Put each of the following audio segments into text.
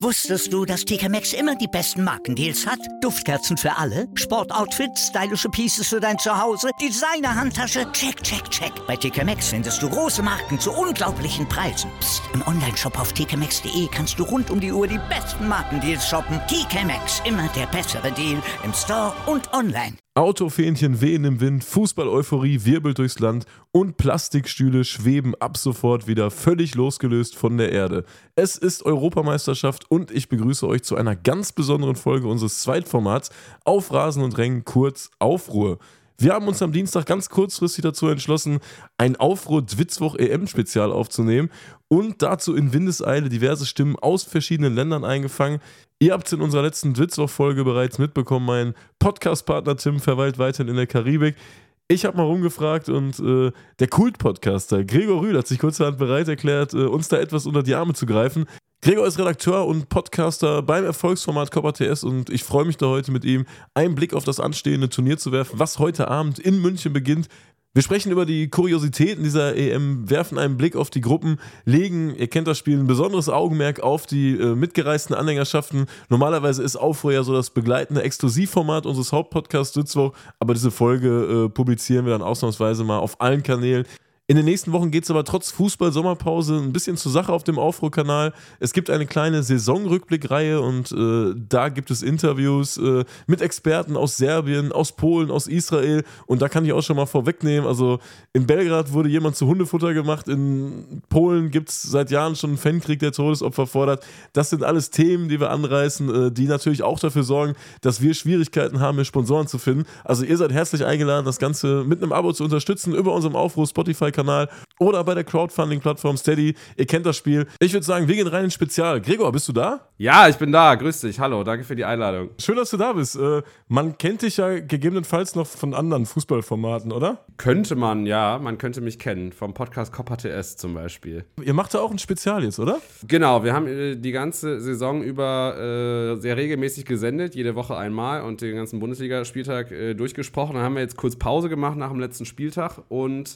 Wusstest du, dass TK Maxx immer die besten Markendeals hat? Duftkerzen für alle, Sportoutfits, stylische Pieces für dein Zuhause, Designer-Handtasche, check, check, check. Bei TK Maxx findest du große Marken zu unglaublichen Preisen. Psst. Im Onlineshop auf tkmaxx.de kannst du rund um die Uhr die besten Markendeals shoppen. TK Maxx, immer der bessere Deal im Store und online. Autofähnchen wehen im Wind, Fußball-Euphorie wirbelt durchs Land und Plastikstühle schweben ab sofort wieder völlig losgelöst von der Erde. Es ist Europameisterschaft und ich begrüße euch zu einer ganz besonderen Folge unseres Zweitformats Auf Rasen und Rängen, kurz Aufruhr. Wir haben uns am Dienstag ganz kurzfristig dazu entschlossen, ein Aufruhr-Dwitzwoch-EM-Spezial aufzunehmen und dazu in Windeseile diverse Stimmen aus verschiedenen Ländern eingefangen. Ihr habt es in unserer letzten Dwitzwoch-Folge bereits mitbekommen, mein Podcast-Partner Tim verweilt weiterhin in der Karibik. Ich habe mal rumgefragt und der Kult-Podcaster Gregor Rühl hat sich kurzerhand bereit erklärt, uns da etwas unter die Arme zu greifen. Gregor ist Redakteur und Podcaster beim Erfolgsformat Copa TS und ich freue mich da heute mit ihm einen Blick auf das anstehende Turnier zu werfen, was heute Abend in München beginnt. Wir sprechen über die Kuriositäten dieser EM, werfen einen Blick auf die Gruppen, legen, ihr kennt das Spiel, ein besonderes Augenmerk auf die mitgereisten Anhängerschaften. Normalerweise ist Aufruhr ja so das begleitende Exklusivformat unseres Hauptpodcasts Dwitzwoch, aber diese Folge publizieren wir dann ausnahmsweise mal auf allen Kanälen. In den nächsten Wochen geht es aber trotz Fußball-Sommerpause ein bisschen zur Sache auf dem Aufruhr-Kanal. Es gibt eine kleine Saisonrückblickreihe und da gibt es Interviews mit Experten aus Serbien, aus Polen, aus Israel und da kann ich auch schon mal vorwegnehmen, also in Belgrad wurde jemand zu Hundefutter gemacht, in Polen gibt es seit Jahren schon einen Fankrieg, der Todesopfer fordert. Das sind alles Themen, die wir anreißen, die natürlich auch dafür sorgen, dass wir Schwierigkeiten haben, hier Sponsoren zu finden. Also ihr seid herzlich eingeladen, das Ganze mit einem Abo zu unterstützen über unserem Aufruhr Spotify-Kanal oder bei der Crowdfunding-Plattform Steady. Ihr kennt das Spiel. Ich würde sagen, wir gehen rein ins Spezial. Gregor, bist du da? Ja, ich bin da. Grüß dich. Hallo, danke für die Einladung. Schön, dass du da bist. Man kennt dich ja gegebenenfalls noch von anderen Fußballformaten, oder? Könnte man, ja. Man könnte mich kennen. Vom Podcast Copa TS zum Beispiel. Ihr macht da auch ein Spezial jetzt, oder? Genau, wir haben die ganze Saison über sehr regelmäßig gesendet. Jede Woche einmal und den ganzen Bundesligaspieltag durchgesprochen. Dann haben wir jetzt kurz Pause gemacht nach dem letzten Spieltag und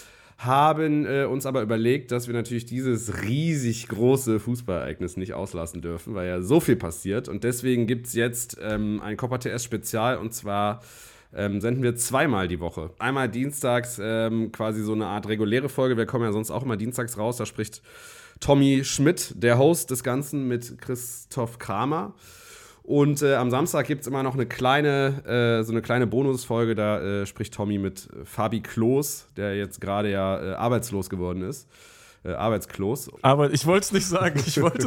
haben uns aber überlegt, dass wir natürlich dieses riesig große Fußballereignis nicht auslassen dürfen, weil ja so viel passiert. Und deswegen gibt es jetzt ein Copa TS Spezial und zwar senden wir zweimal die Woche. Einmal dienstags quasi so eine Art reguläre Folge. Wir kommen ja sonst auch immer dienstags raus. Da spricht Tommy Schmidt, der Host des Ganzen, mit Christoph Kramer. Und am Samstag gibt es immer noch eine kleine Bonusfolge, da spricht Tommy mit Fabi Klos, der jetzt gerade ja arbeitslos geworden ist. Arbeitsklos. Aber ich wollte es nicht sagen,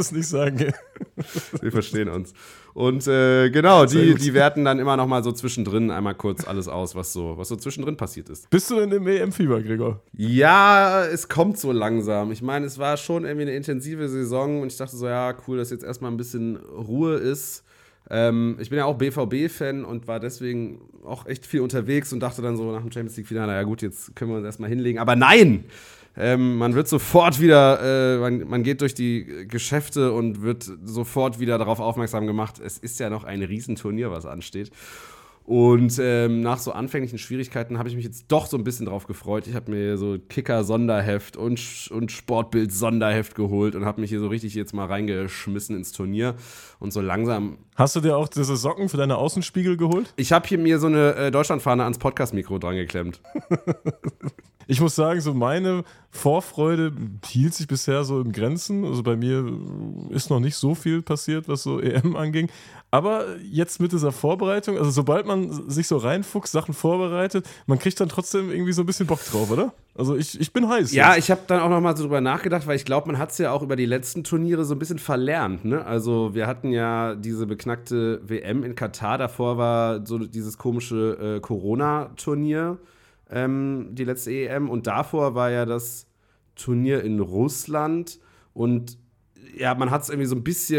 Wir verstehen uns. Und genau, die werten dann immer noch mal so zwischendrin einmal kurz alles aus, was so zwischendrin passiert ist. Bist du denn im EM-Fieber, Gregor? Ja, es kommt so langsam. Ich meine, es war schon irgendwie eine intensive Saison und ich dachte so, ja, cool, dass jetzt erstmal ein bisschen Ruhe ist. Ich bin ja auch BVB-Fan und war deswegen auch echt viel unterwegs und dachte dann so nach dem Champions League-Finale, ja gut, jetzt können wir uns erstmal hinlegen. Aber nein! Man wird sofort wieder, man geht durch die Geschäfte und wird sofort wieder darauf aufmerksam gemacht, es ist ja noch ein Riesenturnier, was ansteht. Und nach so anfänglichen Schwierigkeiten habe ich mich jetzt doch so ein bisschen drauf gefreut. Ich habe mir so Kicker-Sonderheft und Sportbild-Sonderheft geholt und habe mich hier so richtig jetzt mal reingeschmissen ins Turnier. Und so langsam. Hast du dir auch diese Socken für deine Außenspiegel geholt? Ich habe hier mir so eine Deutschlandfahne ans Podcast-Mikro dran geklemmt. Ich muss sagen, so meine Vorfreude hielt sich bisher so in Grenzen. Also bei mir ist noch nicht so viel passiert, was so EM anging. Aber jetzt mit dieser Vorbereitung, also sobald man sich so reinfuchst, Sachen vorbereitet, man kriegt dann trotzdem irgendwie so ein bisschen Bock drauf, oder? Also ich bin heiß. Ja, jetzt. Ich habe dann auch noch mal so drüber nachgedacht, weil ich glaube, man hat es ja auch über die letzten Turniere so ein bisschen verlernt, ne? Also wir hatten ja diese beknackte WM in Katar, davor war so dieses komische Corona-Turnier, die letzte EM, und davor war ja das Turnier in Russland und ja, man hat es irgendwie so ein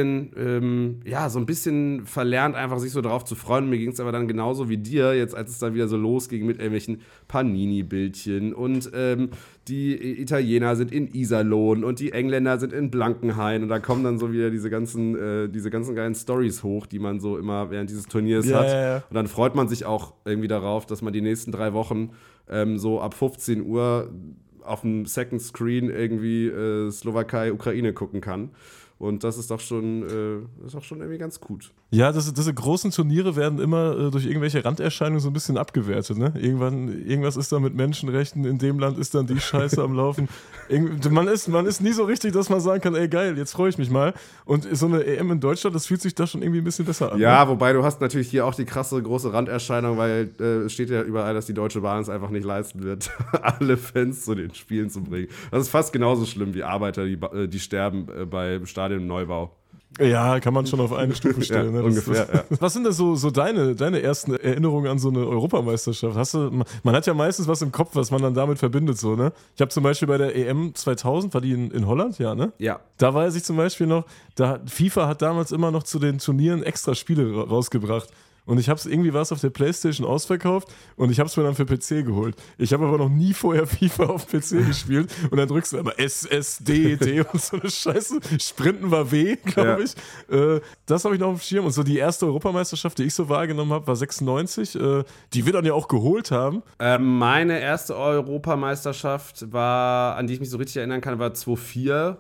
bisschen verlernt, einfach sich so darauf zu freuen. Mir ging es aber dann genauso wie dir, jetzt als es dann wieder so losging mit irgendwelchen Panini-Bildchen und die Italiener sind in Iserlohn und die Engländer sind in Blankenhain und da kommen dann so wieder diese ganzen geilen Storys hoch, die man so immer während dieses Turniers hat. Ja. Und dann freut man sich auch irgendwie darauf, dass man die nächsten 3 Wochen so ab 15 Uhr auf dem Second Screen irgendwie Slowakei, Ukraine gucken kann. Und das ist doch schon irgendwie ganz gut. Ja, diese großen Turniere werden immer durch irgendwelche Randerscheinungen so ein bisschen abgewertet. Ne? Irgendwas ist da mit Menschenrechten, in dem Land ist dann die Scheiße am Laufen. Man ist nie so richtig, dass man sagen kann, ey geil, jetzt freue ich mich mal. Und so eine EM in Deutschland, das fühlt sich da schon irgendwie ein bisschen besser an. Ja, ne? wobei du hast natürlich hier auch die krasse große Randerscheinung, weil es steht ja überall, dass die Deutsche Bahn es einfach nicht leisten wird, alle Fans zu den Spielen zu bringen. Das ist fast genauso schlimm wie Arbeiter, die sterben beim Stadionneubau. Ja, kann man schon auf eine Stufe stellen. Ja, ne? ungefähr, ja. Was sind denn so deine ersten Erinnerungen an so eine Europameisterschaft? Man hat ja meistens was im Kopf, was man dann damit verbindet. So, ne? Ich habe zum Beispiel bei der EM 2000, war die in Holland? Ja, ne? Ja. Da weiß ich zum Beispiel noch, FIFA hat damals immer noch zu den Turnieren extra Spiele rausgebracht. Und irgendwie war es auf der PlayStation ausverkauft und ich habe es mir dann für PC geholt. Ich habe aber noch nie vorher FIFA auf PC gespielt und dann drückst du immer S, S, D, D und so eine Scheiße. Sprinten war W, glaube ich. Das habe ich noch auf dem Schirm. Und so die erste Europameisterschaft, die ich so wahrgenommen habe, war 96. Die wir dann ja auch geholt haben. Meine erste Europameisterschaft an die ich mich so richtig erinnern kann, war 2004.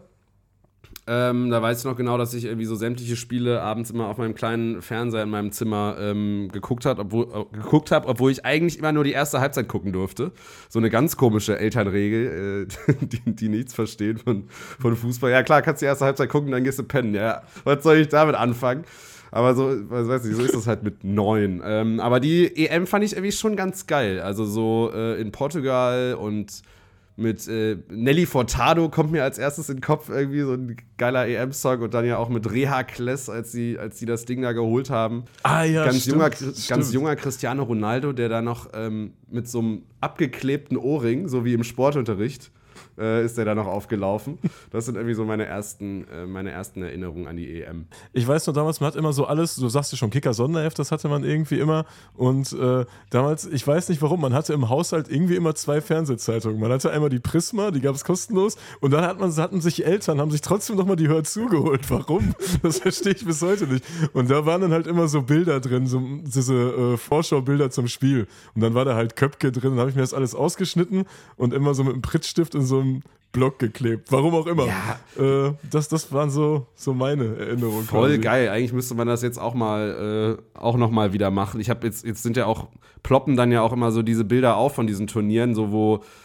Da weiß ich noch genau, dass ich irgendwie so sämtliche Spiele abends immer auf meinem kleinen Fernseher in meinem Zimmer geguckt habe, obwohl ich eigentlich immer nur die erste Halbzeit gucken durfte. So eine ganz komische Elternregel, die nichts verstehen von Fußball. Ja klar, kannst die erste Halbzeit gucken, dann gehst du pennen. Ja, was soll ich damit anfangen? Aber so ist das halt mit 9. Aber die EM fand ich irgendwie schon ganz geil. Also so in Portugal und mit Nelly Furtado kommt mir als erstes in den Kopf, irgendwie so ein geiler EM-Song und dann ja auch mit Reha Kless, als sie das Ding da geholt haben. Ah ja, ganz junger Cristiano Ronaldo, der da noch mit so einem abgeklebten Ohrring, so wie im Sportunterricht, ist der da noch aufgelaufen. Das sind irgendwie so meine ersten Erinnerungen an die EM. Ich weiß noch, damals, man hat immer so alles, du sagst ja schon, Kicker-Sonderheft, das hatte man irgendwie immer. Und damals, ich weiß nicht warum, man hatte im Haushalt irgendwie immer 2 Fernsehzeitungen. Man hatte einmal die Prisma, die gab es kostenlos. Und dann hatten sich Eltern, haben sich trotzdem nochmal die Hör zugeholt. Warum? Das verstehe ich bis heute nicht. Und da waren dann halt immer so Bilder drin, so diese Vorschaubilder zum Spiel. Und dann war da halt Köpke drin, dann habe ich mir das alles ausgeschnitten und immer so mit einem Prittstift in so einem Block geklebt. Warum auch immer. Ja. Das waren so meine Erinnerungen. Voll quasi. geil. Eigentlich müsste man das jetzt auch noch mal wieder machen. Ich habe jetzt sind ja auch, ploppen dann ja auch immer so diese Bilder auf von diesen Turnieren, so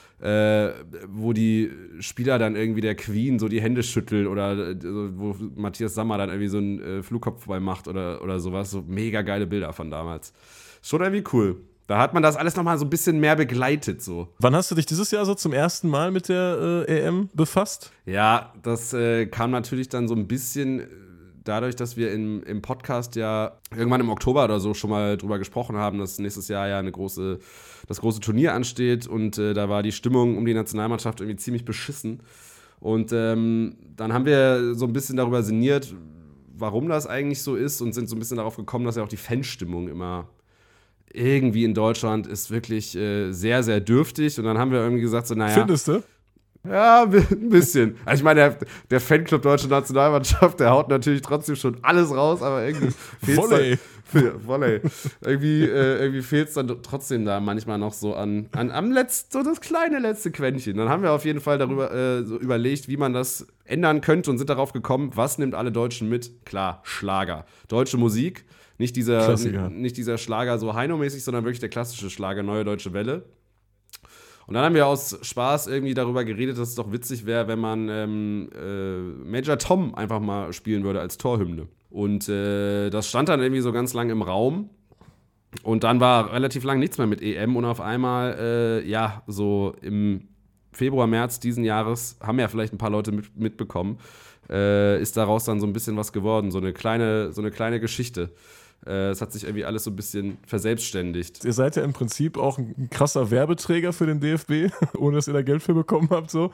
wo die Spieler dann irgendwie der Queen so die Hände schütteln oder wo Matthias Sammer dann irgendwie so einen Flugkopfball macht oder sowas. So mega geile Bilder von damals. Schon irgendwie cool. Da hat man das alles noch mal so ein bisschen mehr begleitet. So. Wann hast du dich dieses Jahr so zum ersten Mal mit der EM befasst? Ja, das kam natürlich dann so ein bisschen dadurch, dass wir im Podcast ja irgendwann im Oktober oder so schon mal drüber gesprochen haben, dass nächstes Jahr ja das große Turnier ansteht und da war die Stimmung um die Nationalmannschaft irgendwie ziemlich beschissen. Und dann haben wir so ein bisschen darüber sinniert, warum das eigentlich so ist und sind so ein bisschen darauf gekommen, dass ja auch die Fanstimmung immer irgendwie in Deutschland ist wirklich sehr, sehr dürftig. Und dann haben wir irgendwie gesagt, so, naja. Findest du? Ja, ein bisschen. Also ich meine, der Fanclub Deutsche Nationalmannschaft, der haut natürlich trotzdem schon alles raus, aber irgendwie Volley. Volley. Irgendwie fehlt es dann trotzdem da manchmal noch so am letzten, so das kleine letzte Quäntchen. Dann haben wir auf jeden Fall darüber so überlegt, wie man das ändern könnte und sind darauf gekommen, was nimmt alle Deutschen mit? Klar, Schlager. Deutsche Musik. Nicht dieser Schlager so Heino-mäßig, sondern wirklich der klassische Schlager, Neue Deutsche Welle. Und dann haben wir aus Spaß irgendwie darüber geredet, dass es doch witzig wäre, wenn man Major Tom einfach mal spielen würde als Torhymne. Und das stand dann irgendwie so ganz lang im Raum. Und dann war relativ lang nichts mehr mit EM. Und auf einmal, so im Februar, März diesen Jahres, haben ja vielleicht ein paar Leute mitbekommen, ist daraus dann so ein bisschen was geworden. So eine kleine Geschichte. Es hat sich irgendwie alles so ein bisschen verselbstständigt. Ihr seid ja im Prinzip auch ein krasser Werbeträger für den DFB, ohne dass ihr da Geld für bekommen habt. So.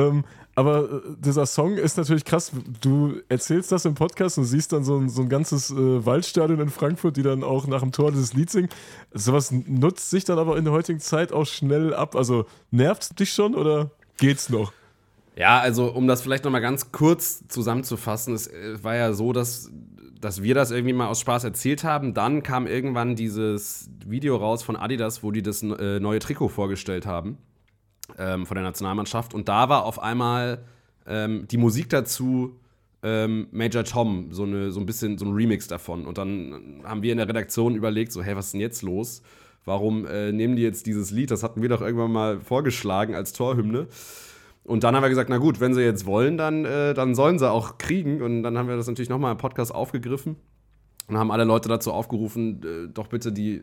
Aber dieser Song ist natürlich krass. Du erzählst das im Podcast und siehst dann so ein ganzes Waldstadion in Frankfurt, die dann auch nach dem Tor dieses Lied singen. Sowas nutzt sich dann aber in der heutigen Zeit auch schnell ab. Also nervt es dich schon oder geht's noch? Ja, also um das vielleicht nochmal ganz kurz zusammenzufassen, es war ja so, dass wir das irgendwie mal aus Spaß erzählt haben. Dann kam irgendwann dieses Video raus von Adidas, wo die das neue Trikot vorgestellt haben von der Nationalmannschaft. Und da war auf einmal die Musik dazu Major Tom, so ein bisschen so ein Remix davon. Und dann haben wir in der Redaktion überlegt, so, hey, was ist denn jetzt los? Warum nehmen die jetzt dieses Lied? Das hatten wir doch irgendwann mal vorgeschlagen als Torhymne. Und dann haben wir gesagt, na gut, wenn sie jetzt wollen, dann sollen sie auch kriegen. Und dann haben wir das natürlich nochmal im Podcast aufgegriffen und haben alle Leute dazu aufgerufen, doch bitte die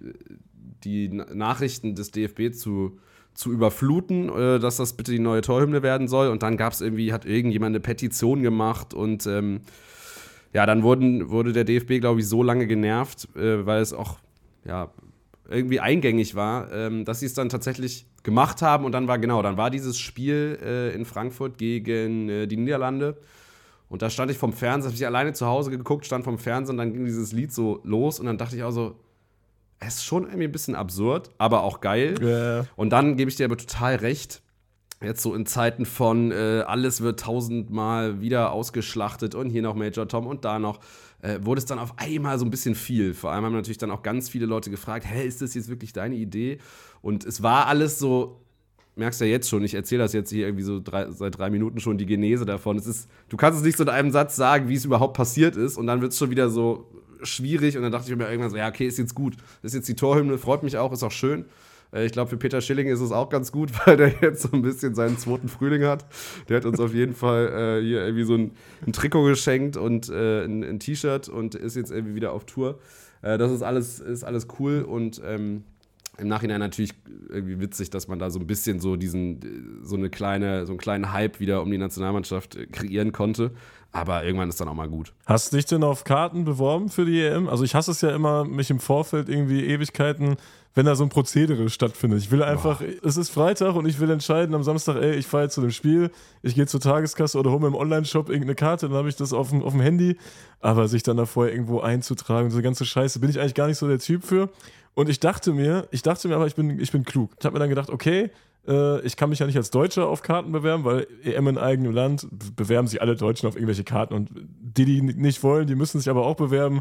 Nachrichten des DFB zu überfluten, dass das bitte die neue Torhymne werden soll. Und dann hat irgendjemand eine Petition gemacht und dann wurde der DFB, glaube ich, so lange genervt, weil es auch irgendwie eingängig war, dass sie es dann tatsächlich gemacht haben. Und dann war dieses Spiel in Frankfurt gegen die Niederlande. Und da stand ich vom Fernseher, habe ich alleine zu Hause geguckt, stand vom Fernseher und dann ging dieses Lied so los. Und dann dachte ich auch so, es ist schon irgendwie ein bisschen absurd, aber auch geil. Yeah. Und dann gebe ich dir aber total recht. Jetzt so in Zeiten von alles wird 1000-mal wieder ausgeschlachtet und hier noch Major Tom und da noch, wurde es dann auf einmal so ein bisschen viel. Vor allem haben natürlich dann auch ganz viele Leute gefragt, hey, ist das jetzt wirklich deine Idee? Und es war alles so, merkst du ja jetzt schon, ich erzähle das jetzt hier irgendwie so seit 3 Minuten schon, die Genese davon. Du kannst es nicht so in einem Satz sagen, wie es überhaupt passiert ist und dann wird es schon wieder so schwierig und dann dachte ich mir irgendwann so, ja, okay, ist jetzt gut. Das ist jetzt die Torhymne, freut mich auch, ist auch schön. Ich glaube, für Peter Schilling ist es auch ganz gut, weil der jetzt so ein bisschen seinen 2. Frühling hat. Der hat uns auf jeden Fall hier irgendwie so ein Trikot geschenkt und ein T-Shirt und ist jetzt irgendwie wieder auf Tour. Das ist alles cool und im Nachhinein natürlich irgendwie witzig, dass man da so ein bisschen so einen kleinen Hype wieder um die Nationalmannschaft kreieren konnte. Aber irgendwann ist dann auch mal gut. Hast du dich denn auf Karten beworben für die EM? Also ich hasse es ja immer, mich im Vorfeld irgendwie Ewigkeiten, wenn da so ein Prozedere stattfindet. Ich will einfach, es ist Freitag und ich will entscheiden am Samstag, ich fahre jetzt zu dem Spiel, ich gehe zur Tageskasse oder hole mir im Online-Shop irgendeine Karte, dann habe ich das auf dem Handy. Aber sich dann da vorher irgendwo einzutragen, so ganze Scheiße, bin ich eigentlich gar nicht so der Typ für. Und ich dachte mir, aber ich bin klug. Ich habe mir dann gedacht, okay, ich kann mich ja nicht als Deutscher auf Karten bewerben, weil EM in eigenem Land bewerben sich alle Deutschen auf irgendwelche Karten und die nicht wollen, die müssen sich aber auch bewerben,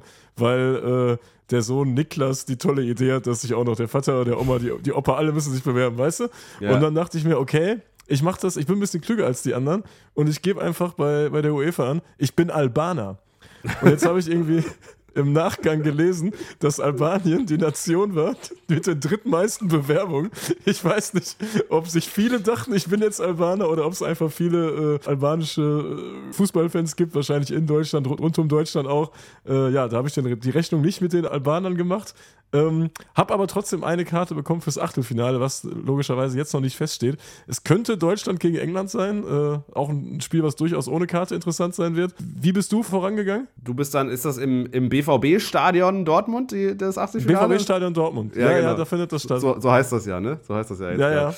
weil der Sohn Niklas die tolle Idee hat, dass sich auch noch der Vater, der Oma, die Opa, alle müssen sich bewerben, weißt du? Ja. Und dann dachte ich mir, okay, ich mache das, ich bin ein bisschen klüger als die anderen und ich gebe einfach bei der UEFA an, ich bin Albaner. Und jetzt habe ich irgendwie im Nachgang gelesen, dass Albanien die Nation war mit den drittmeisten Bewerbungen. Ich weiß nicht, ob sich viele dachten, ich bin jetzt Albaner oder ob es einfach viele albanische Fußballfans gibt, wahrscheinlich in Deutschland, rund um Deutschland auch. Da habe ich dann die Rechnung nicht mit den Albanern gemacht. Hab aber trotzdem eine Karte bekommen fürs Achtelfinale, was logischerweise jetzt noch nicht feststeht. Es könnte Deutschland gegen England sein, auch ein Spiel, was durchaus ohne Karte interessant sein wird. Wie bist du vorangegangen? Du bist dann, ist das im BVB-Stadion Dortmund, das Achtelfinale? BVB-Stadion Dortmund, ja, genau. Da findet das statt. So heißt das ja, ne? So heißt das ja jetzt. Ja.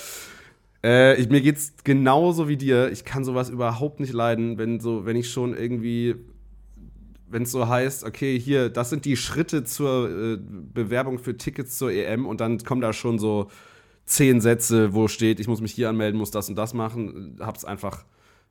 Mir geht's genauso wie dir. Ich kann sowas überhaupt nicht leiden, wenn ich schon irgendwie, wenn es so heißt, okay, hier, das sind die Schritte zur Bewerbung für Tickets zur EM und dann kommen da schon so 10 Sätze, wo steht, ich muss mich hier anmelden, muss das und das machen. Hab's einfach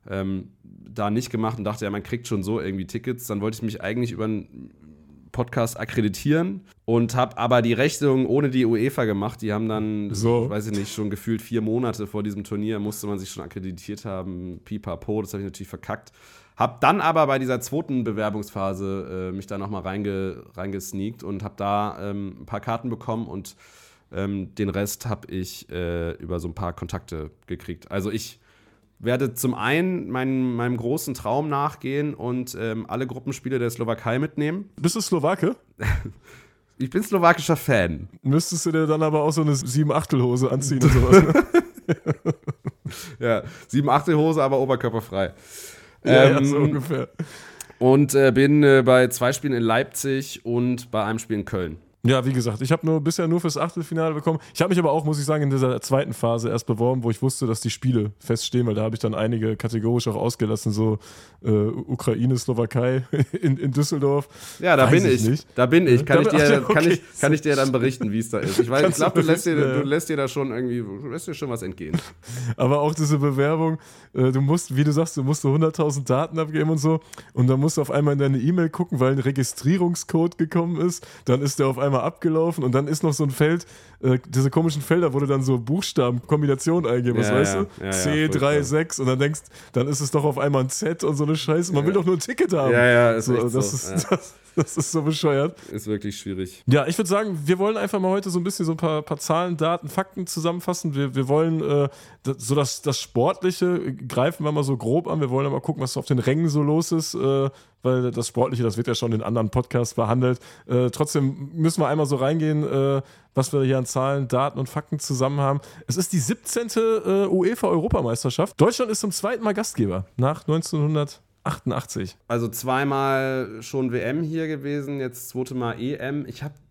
da nicht gemacht und dachte, ja, man kriegt schon so irgendwie Tickets. Dann wollte ich mich eigentlich über einen Podcast akkreditieren und habe aber die Rechnung ohne die UEFA gemacht. Die haben dann, weiß ich nicht, schon gefühlt 4 Monate vor diesem Turnier musste man sich schon akkreditiert haben. Pipapo, das habe ich natürlich verkackt. Hab dann aber bei dieser 2. Bewerbungsphase mich da nochmal reingesneakt und habe da ein paar Karten bekommen und den Rest habe ich über so ein paar Kontakte gekriegt. Also ich werde zum einen meinem großen Traum nachgehen und alle Gruppenspiele der Slowakei mitnehmen. Bist du Slowake? Ich bin slowakischer Fan. Müsstest du dir dann aber auch so eine 7/8-Hose anziehen und sowas, ne? Ja, 7/8-Hose, aber oberkörperfrei. Ja, so ungefähr. Und bin bei 2 Spielen in Leipzig und bei einem Spiel in Köln. Ja, wie gesagt, ich habe bisher nur fürs Achtelfinale bekommen. Ich habe mich aber auch, muss ich sagen, in dieser 2. Phase erst beworben, wo ich wusste, dass die Spiele feststehen, weil da habe ich dann einige kategorisch auch ausgelassen, so Ukraine, Slowakei in Düsseldorf. Ja, da bin ich. Da bin ich. Kann ich dir dann berichten, wie es da ist. Ich glaube, du lässt dir da schon irgendwie, was entgehen. Aber auch diese Bewerbung, du musst, wie du sagst, du musst so 100.000 Daten abgeben und so und dann musst du auf einmal in deine E-Mail gucken, weil ein Registrierungscode gekommen ist, dann ist der auf einmal einmal abgelaufen und dann ist noch so ein Feld, diese komischen Felder, wo du dann so Buchstaben-Kombinationen eingeben musst, weißt du? C, 3, 6 und dann ist es doch auf einmal ein Z und so eine Scheiße. Man will doch nur ein Ticket haben. Ist so, echt so. Das ist so bescheuert. Ist wirklich schwierig. Ja, ich würde sagen, wir wollen einfach mal heute so ein bisschen so ein paar Zahlen, Daten, Fakten zusammenfassen. Wir wollen so das Sportliche greifen wir mal so grob an. Wir wollen aber gucken, was auf den Rängen so los ist, weil das Sportliche, das wird ja schon in anderen Podcasts behandelt. Trotzdem müssen wir einmal so reingehen, was wir hier an Zahlen, Daten und Fakten zusammen haben. Es ist die 17. UEFA-Europameisterschaft. Deutschland ist zum zweiten Mal Gastgeber nach 1988. Also zweimal schon WM hier gewesen, jetzt das zweite Mal EM. Ich habe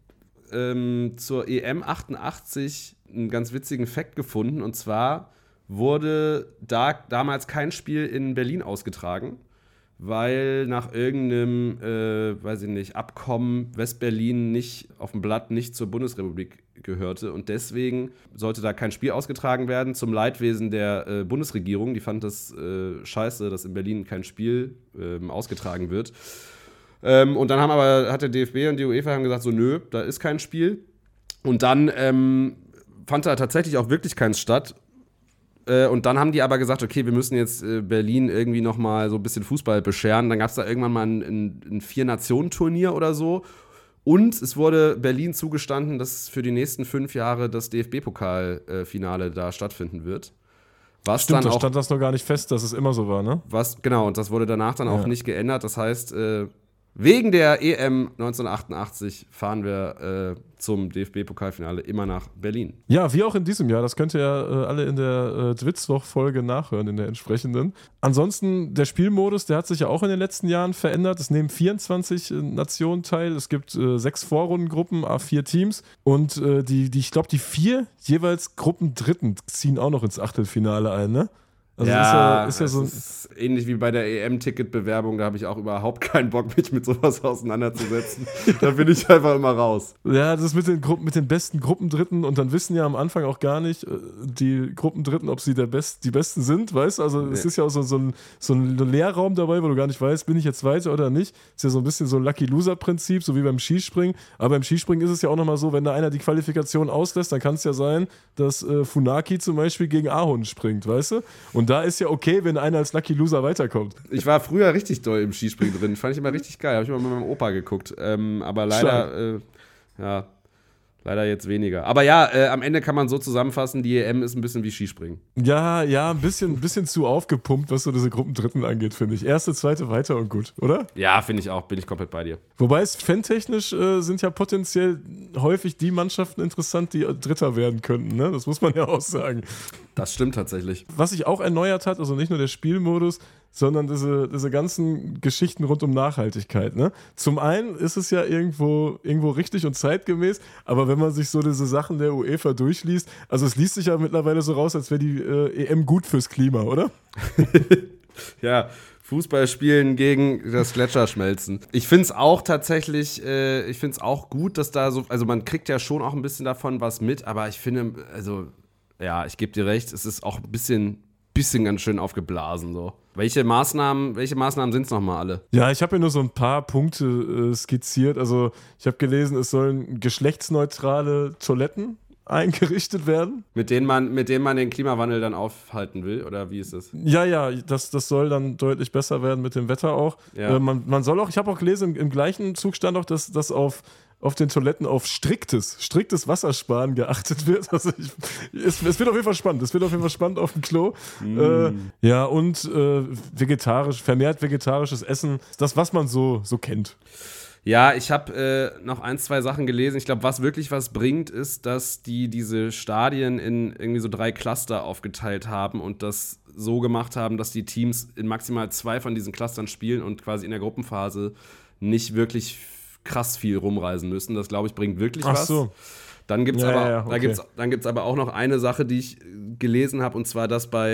zur EM 88 einen ganz witzigen Fact gefunden. Und zwar wurde damals kein Spiel in Berlin ausgetragen, weil nach irgendeinem, weiß ich nicht, Abkommen Westberlin auf dem Blatt nicht zur Bundesrepublik gehörte. Und deswegen sollte da kein Spiel ausgetragen werden, zum Leidwesen der Bundesregierung. Die fand das scheiße, dass in Berlin kein Spiel ausgetragen wird. Und dann hat der DFB und die UEFA gesagt, so nö, da ist kein Spiel. Und dann fand da tatsächlich auch wirklich keins statt. Und dann haben die aber gesagt, okay, wir müssen jetzt Berlin irgendwie nochmal so ein bisschen Fußball bescheren. Dann gab es da irgendwann mal ein 4-Nationen-Turnier oder so. Und es wurde Berlin zugestanden, dass für die nächsten 5 Jahre das DFB-Pokal-Finale da stattfinden wird. Stimmt, da stand das noch gar nicht fest, dass es immer so war, ne? Genau, und das wurde danach dann auch nicht geändert. Das heißt, wegen der EM 1988 fahren wir zum DFB-Pokalfinale immer nach Berlin. Ja, wie auch in diesem Jahr. Das könnt ihr ja alle in der Dwitzwoch-Folge nachhören, in der entsprechenden. Ansonsten, der Spielmodus, der hat sich ja auch in den letzten Jahren verändert. Es nehmen 24 Nationen teil. Es gibt 6 Vorrundengruppen, 4 Teams. Und ich glaube, die 4 jeweils Gruppendritten ziehen auch noch ins Achtelfinale ein, ne? Also ist ja so ist ähnlich wie bei der EM-Ticket-Bewerbung, da habe ich auch überhaupt keinen Bock, mich mit sowas auseinanderzusetzen. Da bin ich einfach immer raus. Ja, das ist mit den besten Gruppendritten und dann wissen ja am Anfang auch gar nicht die Gruppendritten, ob sie die Besten sind, weißt du? Also es ist ja auch so ein Leerraum dabei, wo du gar nicht weißt, bin ich jetzt weiter oder nicht. Ist ja so ein bisschen so ein Lucky-Loser-Prinzip, so wie beim Skispringen. Aber beim Skispringen ist es ja auch nochmal so, wenn da einer die Qualifikation auslässt, dann kann es ja sein, dass Funaki zum Beispiel gegen Ahorn springt, weißt du? Und da ist ja okay, wenn einer als Lucky Loser weiterkommt. Ich war früher richtig doll im Skispringen drin. Fand ich immer richtig geil. Habe ich immer mit meinem Opa geguckt. Aber leider, leider jetzt weniger. Aber ja, am Ende kann man so zusammenfassen, die EM ist ein bisschen wie Skispringen. Ja, ein bisschen zu aufgepumpt, was so diese Gruppendritten angeht, finde ich. Erste, zweite, weiter und gut, oder? Ja, finde ich auch. Bin ich komplett bei dir. Wobei es fantechnisch sind ja potenziell häufig die Mannschaften interessant, die Dritter werden könnten, ne? Das muss man ja auch sagen. Das stimmt tatsächlich. Was sich auch erneuert hat, also nicht nur der Spielmodus, sondern diese ganzen Geschichten rund um Nachhaltigkeit. Ne? Zum einen ist es ja irgendwo richtig und zeitgemäß, aber wenn man sich so diese Sachen der UEFA durchliest, also es liest sich ja mittlerweile so raus, als wäre die EM gut fürs Klima, oder? Ja, Fußball spielen gegen das Gletscherschmelzen. Ich finde es auch tatsächlich, gut, dass da so, also man kriegt ja schon auch ein bisschen davon was mit, aber ich finde, also ja, ich gebe dir recht, es ist auch ein bisschen ganz schön aufgeblasen so. Welche Maßnahmen sind es nochmal alle? Ja, ich habe hier nur so ein paar Punkte skizziert. Also ich habe gelesen, es sollen geschlechtsneutrale Toiletten eingerichtet werden. Mit denen man den Klimawandel dann aufhalten will, oder wie ist das? Ja, das soll dann deutlich besser werden mit dem Wetter auch. Ja. Man soll auch, ich habe auch gelesen, im gleichen Zug stand auch, dass auf den Toiletten auf striktes Wassersparen geachtet wird. Also es wird auf jeden Fall spannend. Es wird auf jeden Fall spannend auf dem Klo. Ja, und vermehrt vegetarisches Essen. Das, was man so kennt. Ja, ich habe noch 1, 2 Sachen gelesen. Ich glaube, was wirklich was bringt, ist, dass die diese Stadien in irgendwie so 3 Cluster aufgeteilt haben und das so gemacht haben, dass die Teams in maximal 2 von diesen Clustern spielen und quasi in der Gruppenphase nicht wirklich krass viel rumreisen müssen. Das, glaube ich, bringt wirklich was. Ach so. Dann gibt's aber auch noch eine Sache, die ich gelesen habe, und zwar, dass bei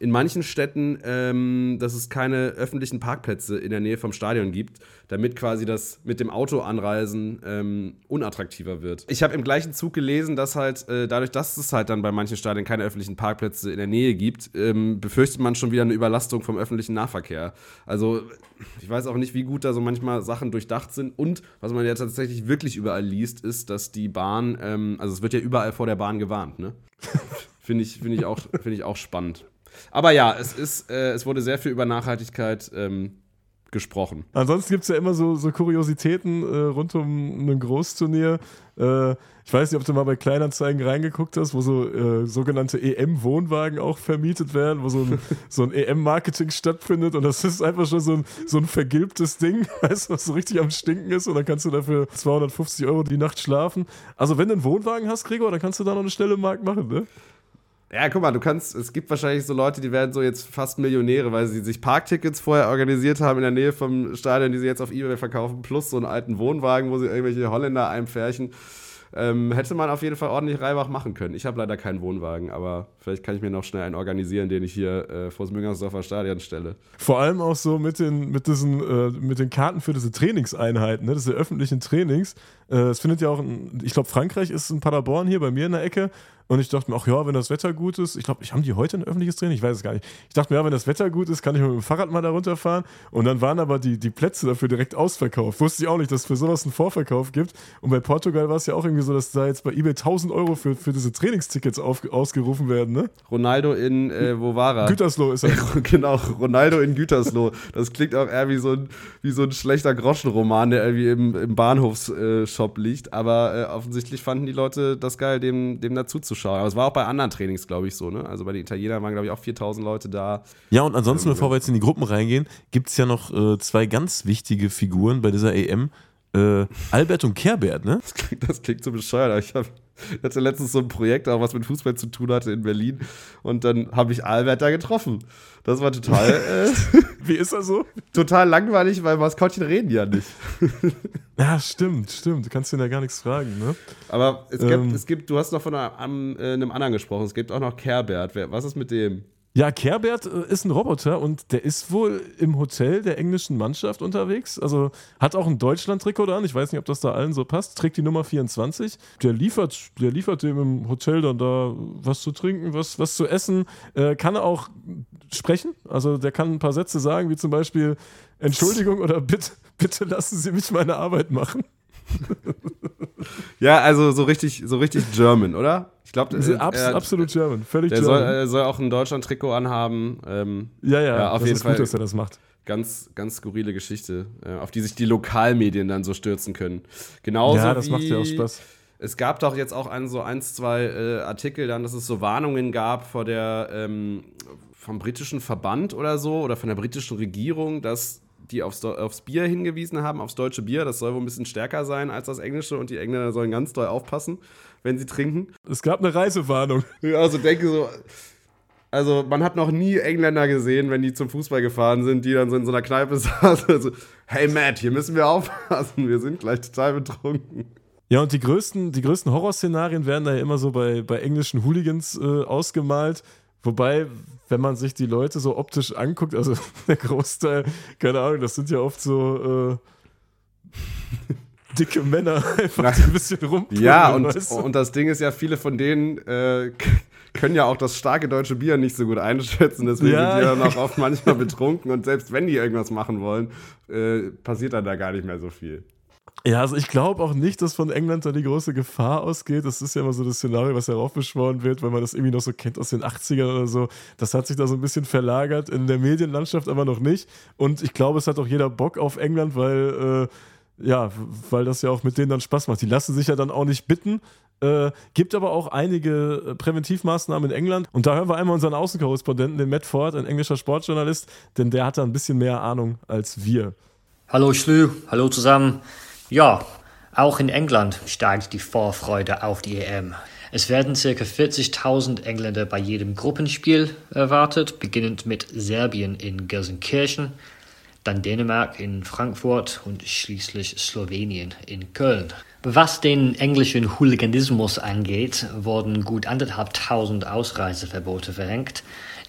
in manchen Städten, dass es keine öffentlichen Parkplätze in der Nähe vom Stadion gibt, damit quasi das mit dem Auto anreisen unattraktiver wird. Ich habe im gleichen Zug gelesen, dass halt dadurch, dass es halt dann bei manchen Stadien keine öffentlichen Parkplätze in der Nähe gibt, befürchtet man schon wieder eine Überlastung vom öffentlichen Nahverkehr. Also ich weiß auch nicht, wie gut da so manchmal Sachen durchdacht sind. Und was man ja tatsächlich wirklich überall liest, ist, dass die Bahn, also es wird ja überall vor der Bahn gewarnt, ne? Finde ich auch spannend. Aber ja, es wurde sehr viel über Nachhaltigkeit gesprochen. Ansonsten gibt es ja immer so Kuriositäten rund um ein Großturnier. Ich weiß nicht, ob du mal bei Kleinanzeigen reingeguckt hast, wo so sogenannte EM-Wohnwagen auch vermietet werden, wo so ein EM-Marketing stattfindet und das ist einfach schon so ein vergilbtes Ding, weißt du, was so richtig am Stinken ist und dann kannst du dafür 250 € die Nacht schlafen. Also wenn du einen Wohnwagen hast, Gregor, dann kannst du da noch eine Stelle im Markt machen, ne? Ja, guck mal, es gibt wahrscheinlich so Leute, die werden so jetzt fast Millionäre, weil sie sich Parktickets vorher organisiert haben in der Nähe vom Stadion, die sie jetzt auf eBay verkaufen, plus so einen alten Wohnwagen, wo sie irgendwelche Holländer einpferchen. Hätte man auf jeden Fall ordentlich Reibach machen können. Ich habe leider keinen Wohnwagen, aber vielleicht kann ich mir noch schnell einen organisieren, den ich hier vor das Müngersdorfer Stadion stelle. Vor allem auch so mit den Karten für diese Trainingseinheiten, ne, diese öffentlichen Trainings. Es findet ja auch, ich glaube, Frankreich ist in Paderborn hier bei mir in der Ecke. Und ich dachte mir, ach ja, wenn das Wetter gut ist, ich glaube, haben die heute ein öffentliches Training? Ich weiß es gar nicht. Ich dachte mir, ja, wenn das Wetter gut ist, kann ich mit dem Fahrrad mal da runterfahren. Und dann waren aber die Plätze dafür direkt ausverkauft. Wusste ich auch nicht, dass es für sowas einen Vorverkauf gibt. Und bei Portugal war es ja auch irgendwie so, dass da jetzt bei eBay 1.000 € für diese Trainingstickets ausgerufen werden, ne? Ronaldo in, wo war er? Gütersloh ist er. Genau, Ronaldo in Gütersloh. Das klingt auch eher wie so ein schlechter Groschenroman, der irgendwie im Bahnhofsshop liegt. Aber offensichtlich fanden die Leute das geil, dem dazu zu schauen. Aber es war auch bei anderen Trainings, glaube ich, so, ne? Also bei den Italienern waren, glaube ich, auch 4.000 Leute da. Ja, und ansonsten, bevor wir jetzt in die Gruppen reingehen, gibt es ja noch zwei ganz wichtige Figuren bei dieser EM. Albert und Kerbert, ne? Das klingt so bescheuert, aber ich hatte letztens so ein Projekt, auch was mit Fußball zu tun hatte in Berlin und dann habe ich Albert da getroffen. Das war total Wie ist er so? Total langweilig, weil Maskottchen reden ja nicht. Ja, stimmt. Du kannst ihn ja gar nichts fragen, ne? Aber es gibt, du hast noch von einem anderen gesprochen, es gibt auch noch Kerbert. Was ist mit dem? Ja, Kerbert ist ein Roboter und der ist wohl im Hotel der englischen Mannschaft unterwegs. Also hat auch ein Deutschland-Trikot an. Ich weiß nicht, ob das da allen so passt. Trägt die Nummer 24. Der liefert dem im Hotel dann da was zu trinken, was zu essen. Kann er auch sprechen. Also der kann ein paar Sätze sagen, wie zum Beispiel Entschuldigung oder bitte lassen Sie mich meine Arbeit machen. Ja, also so richtig German, oder? Ich glaube, absolut German, völlig der German. soll auch ein Deutschland-Trikot anhaben. Ja, auf das jeden ist Fall gut, dass er das macht. Ganz, ganz skurrile Geschichte, auf die sich die Lokalmedien dann so stürzen können. Genauso ja, das macht ja auch Spaß. Es gab doch jetzt auch zwei Artikel dann, dass es so Warnungen gab vor vom britischen Verband oder so oder von der britischen Regierung, dass die aufs Bier hingewiesen haben, aufs deutsche Bier. Das soll wohl ein bisschen stärker sein als das englische und die Engländer sollen ganz doll aufpassen, wenn sie trinken. Es gab eine Reisewarnung. Ja, also man hat noch nie Engländer gesehen, wenn die zum Fußball gefahren sind, die dann so in so einer Kneipe saßen. Also, hey Matt, hier müssen wir aufpassen, wir sind gleich total betrunken. Ja, und die größten Horrorszenarien werden da ja immer so bei englischen Hooligans ausgemalt. Wobei, wenn man sich die Leute so optisch anguckt, also der Großteil, keine Ahnung, das sind ja oft so dicke Männer, einfach so ein bisschen rumprügeln. Ja, und das Ding ist ja, viele von denen können ja auch das starke deutsche Bier nicht so gut einschätzen, deswegen sind die dann auch oft manchmal betrunken und selbst wenn die irgendwas machen wollen, passiert dann da gar nicht mehr so viel. Ja, also ich glaube auch nicht, dass von England da die große Gefahr ausgeht. Das ist ja immer so das Szenario, was heraufbeschworen wird, weil man das irgendwie noch so kennt aus den 80ern oder so. Das hat sich da so ein bisschen verlagert, in der Medienlandschaft aber noch nicht. Und ich glaube, es hat auch jeder Bock auf England, weil das ja auch mit denen dann Spaß macht. Die lassen sich ja dann auch nicht bitten. Gibt aber auch einige Präventivmaßnahmen in England. Und da hören wir einmal unseren Außenkorrespondenten, den Matt Ford, ein englischer Sportjournalist, denn der hat da ein bisschen mehr Ahnung als wir. Hallo Schlü, hallo zusammen. Ja, auch in England steigt die Vorfreude auf die EM. Es werden ca. 40.000 Engländer bei jedem Gruppenspiel erwartet, beginnend mit Serbien in Gelsenkirchen, dann Dänemark in Frankfurt und schließlich Slowenien in Köln. Was den englischen Hooliganismus angeht, wurden gut 1.500 Ausreiseverbote verhängt.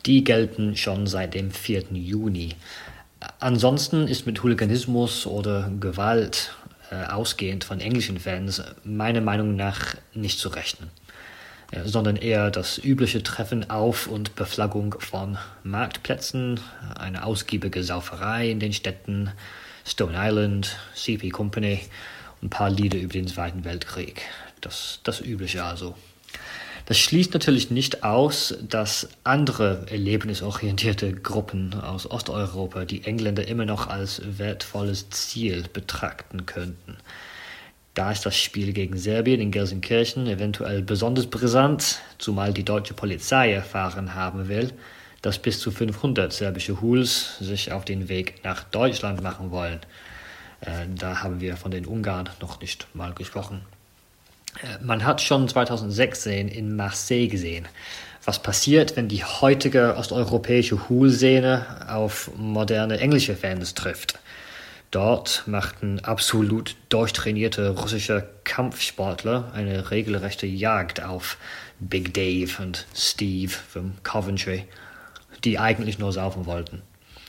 Die gelten schon seit dem 4. Juni. Ansonsten ist mit Hooliganismus oder Gewalt ausgehend von englischen Fans meiner Meinung nach nicht zu rechnen, sondern eher das übliche Treffen auf und Beflaggung von Marktplätzen, eine ausgiebige Sauferei in den Städten, Stone Island, CP Company und ein paar Lieder über den Zweiten Weltkrieg. Das Übliche also. Das schließt natürlich nicht aus, dass andere erlebnisorientierte Gruppen aus Osteuropa die Engländer immer noch als wertvolles Ziel betrachten könnten. Da ist das Spiel gegen Serbien in Gelsenkirchen eventuell besonders brisant, zumal die deutsche Polizei erfahren haben will, dass bis zu 500 serbische Hools sich auf den Weg nach Deutschland machen wollen. Da haben wir von den Ungarn noch nicht mal gesprochen. Man hat schon 2016 in Marseille gesehen, was passiert, wenn die heutige osteuropäische Hool-Szene auf moderne englische Fans trifft. Dort machten absolut durchtrainierte russische Kampfsportler eine regelrechte Jagd auf Big Dave und Steve vom Coventry, die eigentlich nur saufen wollten.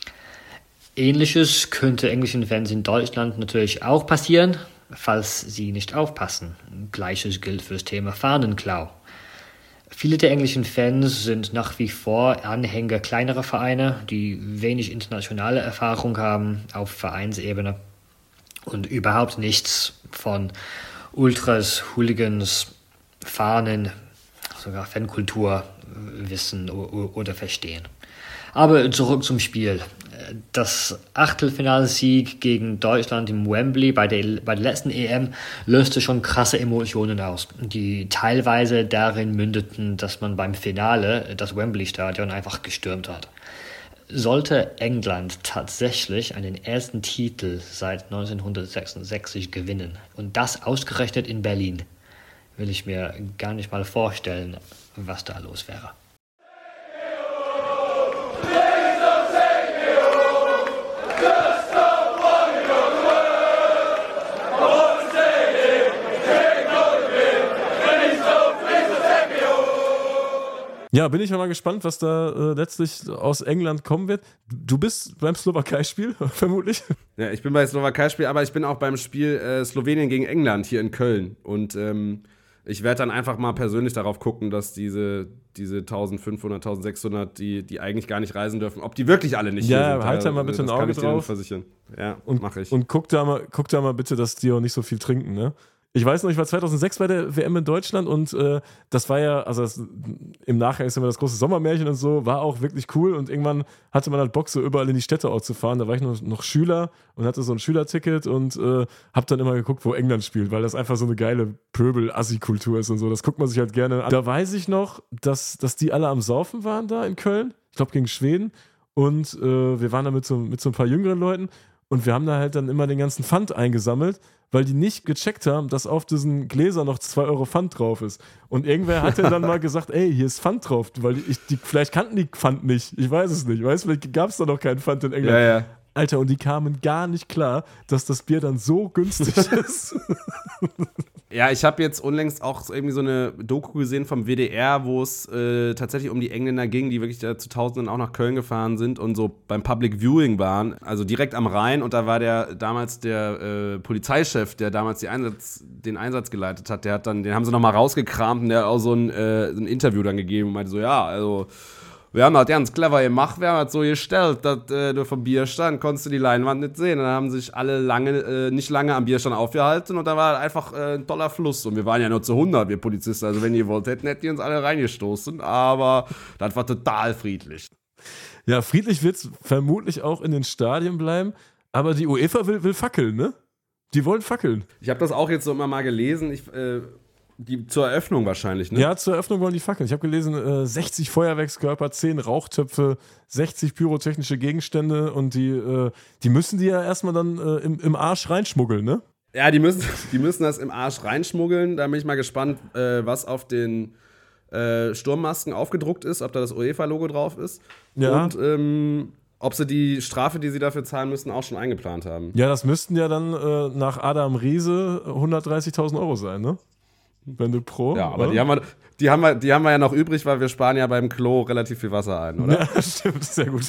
Ähnliches könnte englischen Fans in Deutschland natürlich auch passieren, falls sie nicht aufpassen. Gleiches gilt für das Thema Fahnenklau. Viele der englischen Fans sind nach wie vor Anhänger kleinerer Vereine, die wenig internationale Erfahrung haben auf Vereinsebene und überhaupt nichts von Ultras, Hooligans, Fahnen, sogar Fankultur wissen oder verstehen. Aber zurück zum Spiel. Das Achtelfinalsieg gegen Deutschland im Wembley bei der letzten EM löste schon krasse Emotionen aus, die teilweise darin mündeten, dass man beim Finale das Wembley-Stadion einfach gestürmt hat. Sollte England tatsächlich einen ersten Titel seit 1966 gewinnen und das ausgerechnet in Berlin, will ich mir gar nicht mal vorstellen, was da los wäre. Ja, bin ich mal gespannt, was da letztlich aus England kommen wird. Du bist beim Slowakei-Spiel, vermutlich. Ja, ich bin bei Slowakei-Spiel, aber ich bin auch beim Spiel Slowenien gegen England hier in Köln. Und ich werde dann einfach mal persönlich darauf gucken, dass diese 1500, 1600, die eigentlich gar nicht reisen dürfen, ob die wirklich alle nicht hier sind. Ja, halt da mal bitte ein Auge drauf. Versichern. Ja, mach ich. Und guck da mal bitte, dass die auch nicht so viel trinken, ne? Ich weiß noch, ich war 2006 bei der WM in Deutschland und das war ja, im Nachhinein ist immer das große Sommermärchen und so, war auch wirklich cool und irgendwann hatte man halt Bock, so überall in die Städte auch zu fahren. Da war ich noch Schüler und hatte so ein Schülerticket und hab dann immer geguckt, wo England spielt, weil das einfach so eine geile Pöbel-Assi-Kultur ist und so. Das guckt man sich halt gerne an. Da weiß ich noch, dass die alle am Saufen waren da in Köln, ich glaube gegen Schweden und wir waren da mit so ein paar jüngeren Leuten und wir haben da halt dann immer den ganzen Pfand eingesammelt, weil die nicht gecheckt haben, dass auf diesen Gläsern noch 2 Euro Pfand drauf ist. Und irgendwer hat dann mal gesagt, ey, hier ist Pfand drauf, weil vielleicht kannten die Pfand nicht. Ich weiß es nicht. Vielleicht gab es da noch keinen Pfand in England. Ja. Alter, und die kamen gar nicht klar, dass das Bier dann so günstig ist. Ja, ich habe jetzt unlängst auch irgendwie so eine Doku gesehen vom WDR, wo es tatsächlich um die Engländer ging, die wirklich da zu Tausenden auch nach Köln gefahren sind und so beim Public Viewing waren, also direkt am Rhein. Und da war damals der Polizeichef, der damals den Einsatz geleitet hat, den haben sie nochmal rausgekramt und der hat auch so ein Interview dann gegeben und meinte so, ja, also wir haben das ganz clever gemacht, wir haben das so gestellt, dass du vom Bierstand konntest du die Leinwand nicht sehen. Und dann haben sich alle nicht lange am Bierstand aufgehalten und da war einfach ein toller Fluss. Und wir waren ja nur zu 100, wir Polizisten, also wenn ihr wollt, hätten die uns alle reingestoßen, aber das war total friedlich. Ja, friedlich wird es vermutlich auch in den Stadien bleiben, aber die UEFA will fackeln, ne? Die wollen fackeln. Ich habe das auch jetzt so immer mal gelesen, zur Eröffnung wahrscheinlich, ne? Ja, zur Eröffnung wollen die fackeln. Ich habe gelesen, 60 Feuerwerkskörper, 10 Rauchtöpfe, 60 pyrotechnische Gegenstände und die müssen die ja erstmal dann im Arsch reinschmuggeln, ne? Ja, die müssen das im Arsch reinschmuggeln. Da bin ich mal gespannt, was auf den Sturmmasken aufgedruckt ist, ob da das UEFA-Logo drauf ist. Ja. Und ob sie die Strafe, die sie dafür zahlen müssen, auch schon eingeplant haben. Ja, das müssten ja dann nach Adam Riese 130.000 Euro sein, ne? Bände Pro. Ja, aber die haben wir ja noch übrig, weil wir sparen ja beim Klo relativ viel Wasser ein, oder? Ja, stimmt, sehr gut.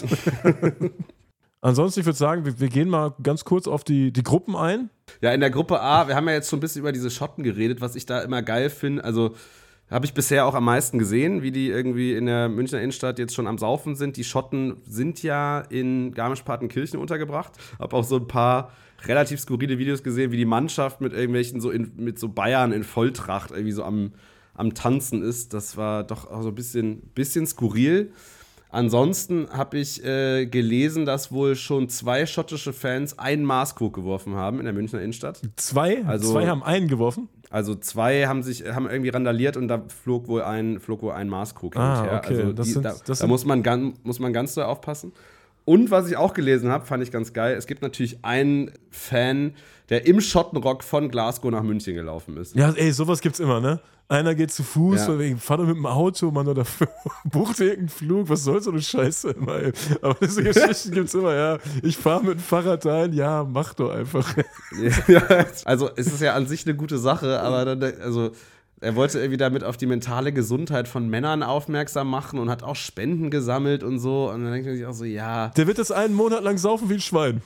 Ansonsten, ich würde sagen, wir gehen mal ganz kurz auf die Gruppen ein. Ja, in der Gruppe A, wir haben ja jetzt schon ein bisschen über diese Schotten geredet, was ich da immer geil finde. Also habe ich bisher auch am meisten gesehen, wie die irgendwie in der Münchner Innenstadt jetzt schon am Saufen sind. Die Schotten sind ja in Garmisch-Partenkirchen untergebracht. Habe auch so ein paar relativ skurrile Videos gesehen, wie die Mannschaft mit irgendwelchen mit so Bayern in Volltracht irgendwie so am Tanzen ist. Das war doch auch so ein bisschen skurril. Ansonsten habe ich gelesen, dass wohl schon 2 schottische Fans einen Maßkrug geworfen haben in der Münchner Innenstadt. 2? Also, 2 haben einen geworfen? Also 2 haben irgendwie randaliert und da flog wohl ein Maßkrug hin und her. Okay. Also da muss man ganz doll aufpassen. Und was ich auch gelesen habe, fand ich ganz geil, es gibt natürlich einen Fan, der im Schottenrock von Glasgow nach München gelaufen ist. Ja, ey, sowas gibt's immer, ne? Einer geht zu Fuß, fahr doch mit dem Auto, Mann, oder bucht irgendeinen Flug, was soll so eine Scheiße immer, ey. Aber diese Geschichten gibt's immer, ja. Ich fahre mit dem Fahrrad dahin, ja, mach doch einfach. Ja, also es ist ja an sich eine gute Sache, aber dann, also er wollte irgendwie damit auf die mentale Gesundheit von Männern aufmerksam machen und hat auch Spenden gesammelt und so. Und dann denkt man sich auch so, ja. Der wird jetzt einen Monat lang saufen wie ein Schwein.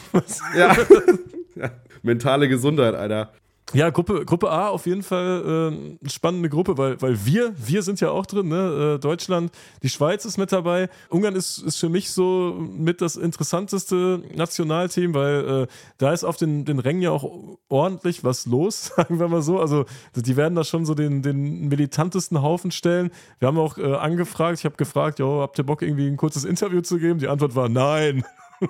Ja. Ja. Mentale Gesundheit, Alter. Ja, Gruppe A auf jeden Fall eine spannende Gruppe, weil wir sind ja auch drin, ne? Deutschland, die Schweiz ist mit dabei. Ungarn ist für mich so mit das interessanteste Nationalteam, weil da ist auf den Rängen ja auch ordentlich was los, sagen wir mal so. Also die werden da schon so den militantesten Haufen stellen. Wir haben auch angefragt, ich habe gefragt, habt ihr Bock irgendwie ein kurzes Interview zu geben? Die Antwort war nein.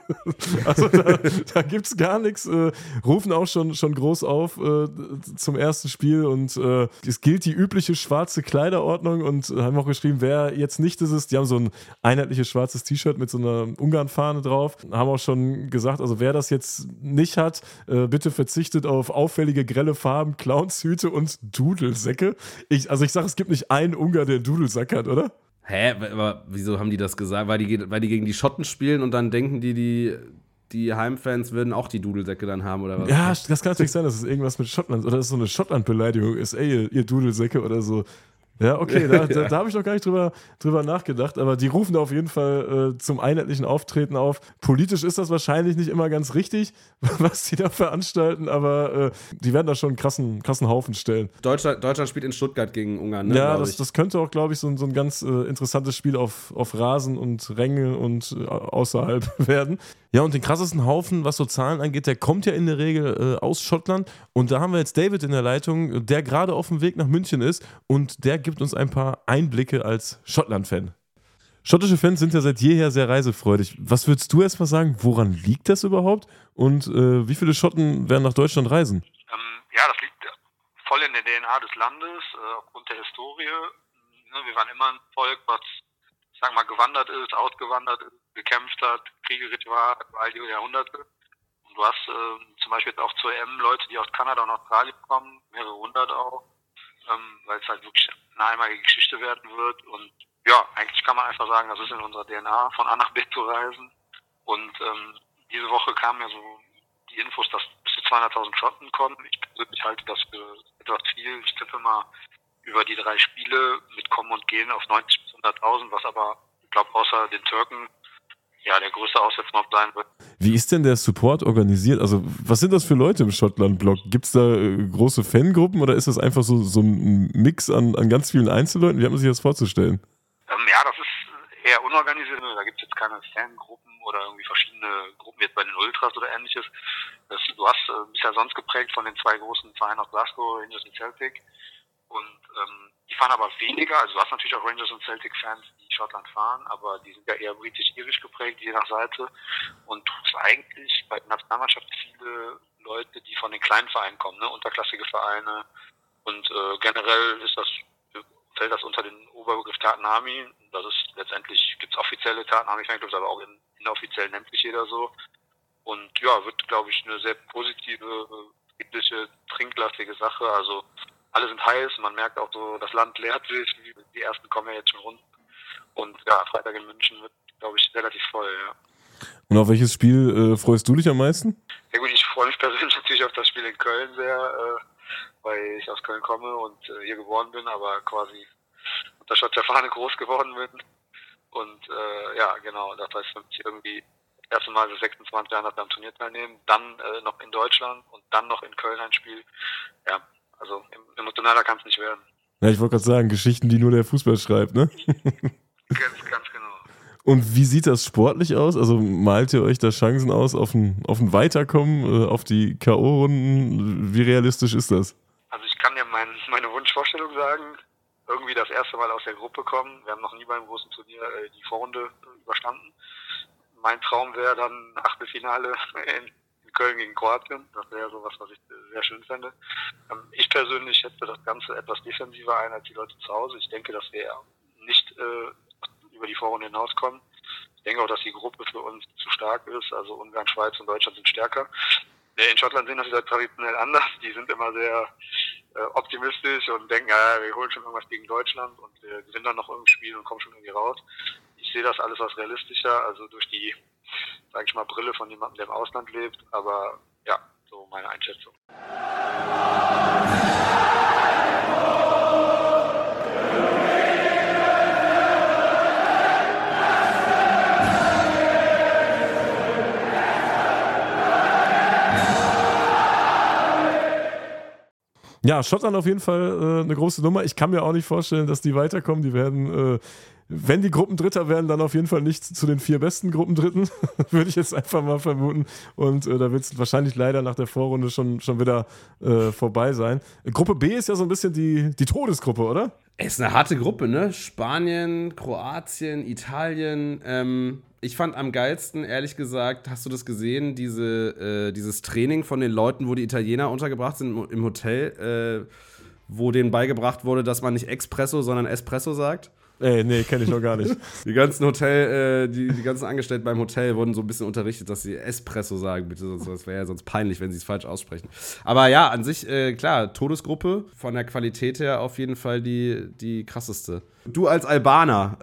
Also da gibt es gar nichts, rufen auch schon groß auf zum ersten Spiel und es gilt die übliche schwarze Kleiderordnung und haben auch geschrieben, wer jetzt nicht ist, die haben so ein einheitliches schwarzes T-Shirt mit so einer Ungarn-Fahne drauf, haben auch schon gesagt, also wer das jetzt nicht hat, bitte verzichtet auf auffällige, grelle Farben, Clownshüte und Dudelsäcke. Ich sage, es gibt nicht einen Ungar, der einen Dudelsack hat, oder? Hä? Aber wieso haben die das gesagt? Weil die gegen die Schotten spielen und dann denken die Heimfans würden auch die Dudelsäcke dann haben oder was? Ja, das kann natürlich sein, dass es irgendwas mit Schottland oder dass es so eine Schottland-Beleidigung ist. Ey, ihr Dudelsäcke oder so. Ja, okay, da habe ich noch gar nicht drüber nachgedacht, aber die rufen da auf jeden Fall zum einheitlichen Auftreten auf. Politisch ist das wahrscheinlich nicht immer ganz richtig, was die da veranstalten, aber die werden da schon einen krassen Haufen stellen. Deutschland spielt in Stuttgart gegen Ungarn, ne? Ja, das könnte auch, glaube ich, so ein ganz interessantes Spiel auf Rasen und Ränge und außerhalb werden. Ja, und den krassesten Haufen, was so Zahlen angeht, der kommt ja in der Regel aus Schottland. Und da haben wir jetzt David in der Leitung, der gerade auf dem Weg nach München ist. Und der gibt uns ein paar Einblicke als Schottland-Fan. Schottische Fans sind ja seit jeher sehr reisefreudig. Was würdest du erst mal sagen, woran liegt das überhaupt? Und wie viele Schotten werden nach Deutschland reisen? Ja, das liegt voll in der DNA des Landes, aufgrund der Historie. Wir waren immer ein Volk, was, ich sag mal, gewandert ist, ausgewandert ist, gekämpft hat, Kriege war all die Jahrhunderte. Und du hast zum Beispiel jetzt auch zur EM Leute, die aus Kanada und Australien kommen, mehrere hundert auch, weil es halt wirklich eine einmalige Geschichte werden wird. Und ja, eigentlich kann man einfach sagen, das ist in unserer DNA, von A nach B zu reisen. Und diese Woche kamen ja so die Infos, dass bis zu 200.000 Schotten kommen. Ich persönlich halte das für etwas viel. Ich tippe mal über die 3 Spiele mit Kommen und Gehen auf 90.000 bis 100.000, was aber, ich glaube, außer den Türken ja der größte Auswärtsmob sein wird. Wie ist denn der Support organisiert? Also was sind das für Leute im Schottland-Block? Gibt es da große Fangruppen oder ist das einfach so ein Mix an ganz vielen Einzelleuten? Wie hat man sich das vorzustellen? Ja, das ist eher unorganisiert. Da gibt es jetzt keine Fangruppen oder irgendwie verschiedene Gruppen, jetzt bei den Ultras oder ähnliches. Du hast bist ja sonst geprägt von den 2 großen Vereinen aus Glasgow, Rangers und Celtic. Und die fahren aber weniger. Also du hast natürlich auch Rangers und Celtic-Fans, die Schottland fahren, aber die sind ja eher britisch-irisch geprägt, je nach Seite. Und du hast eigentlich bei der Nationalmannschaft viele Leute, die von den kleinen Vereinen kommen, ne? Unterklassige Vereine. Und generell fällt das unter den Oberbegriff Taten-Army. Das ist letztendlich, gibt es offizielle Taten-Army-Fanclubs, aber auch inoffiziell nennt sich jeder so. Und ja, wird, glaube ich, eine sehr positive, friedliche, trinklastige Sache. Also alle sind heiß, man merkt auch so, das Land leert sich, die ersten kommen ja jetzt schon rund. Und ja, Freitag in München wird, glaube ich, relativ voll, ja. Und auf welches Spiel freust du dich am meisten? Ja gut, ich freue mich persönlich natürlich auf das Spiel in Köln sehr. weil ich aus Köln komme und hier geboren bin, aber quasi unter Schotzer Fahne groß geworden bin. Und ja, genau, das heißt für mich irgendwie das erste Mal seit 26 Jahren beim Turnier teilnehmen, dann noch in Deutschland und dann noch in Köln ein Spiel. Ja, also emotionaler kann es nicht werden. Ja, ich wollte gerade sagen, Geschichten, die nur der Fußball schreibt, ne? Ganz genau. Und wie sieht das sportlich aus? Also malt ihr euch da Chancen aus auf ein Weiterkommen, auf die K.O.-Runden? Wie realistisch ist das? Also ich kann dir meine Wunschvorstellung sagen, irgendwie das erste Mal aus der Gruppe kommen. Wir haben noch nie beim großen Turnier die Vorrunde überstanden. Mein Traum wäre dann Achtelfinale in Köln gegen Kroatien. Das wäre sowas, was ich sehr schön fände. Ich persönlich schätze das Ganze etwas defensiver ein als die Leute zu Hause. Ich denke, dass wir nicht über die Vorrunde hinauskommen. Ich denke auch, dass die Gruppe für uns zu stark ist. Also Ungarn, Schweiz und Deutschland sind stärker. In Schottland sehen das wieder traditionell anders. Die sind immer sehr optimistisch und denken, ja, wir holen schon irgendwas gegen Deutschland und wir gewinnen dann noch irgendein Spiel und kommen schon irgendwie raus. Ich sehe das alles was realistischer, also durch die, sage ich mal, Brille von jemandem, der im Ausland lebt. Aber ja, so meine Einschätzung. Ja, Schottland auf jeden Fall eine große Nummer. Ich kann mir auch nicht vorstellen, dass die weiterkommen. Die werden, wenn die Gruppendritter werden, dann auf jeden Fall nicht zu den 4 besten Gruppendritten, würde ich jetzt einfach mal vermuten. Und da wird es wahrscheinlich leider nach der Vorrunde schon wieder vorbei sein. Gruppe B ist ja so ein bisschen die Todesgruppe, oder? Es ist eine harte Gruppe, ne? Spanien, Kroatien, Italien. Ich fand am geilsten, ehrlich gesagt, hast du das gesehen, dieses Training von den Leuten, wo die Italiener untergebracht sind im Hotel, wo denen beigebracht wurde, dass man nicht Espresso, sondern Espresso sagt? Nee, kenne ich noch gar nicht. Die ganzen die ganzen Angestellten beim Hotel wurden so ein bisschen unterrichtet, dass sie Espresso sagen, bitte, das wäre ja sonst peinlich, wenn sie es falsch aussprechen. Aber ja, an sich, klar, Todesgruppe, von der Qualität her auf jeden Fall die krasseste. Du als Albaner,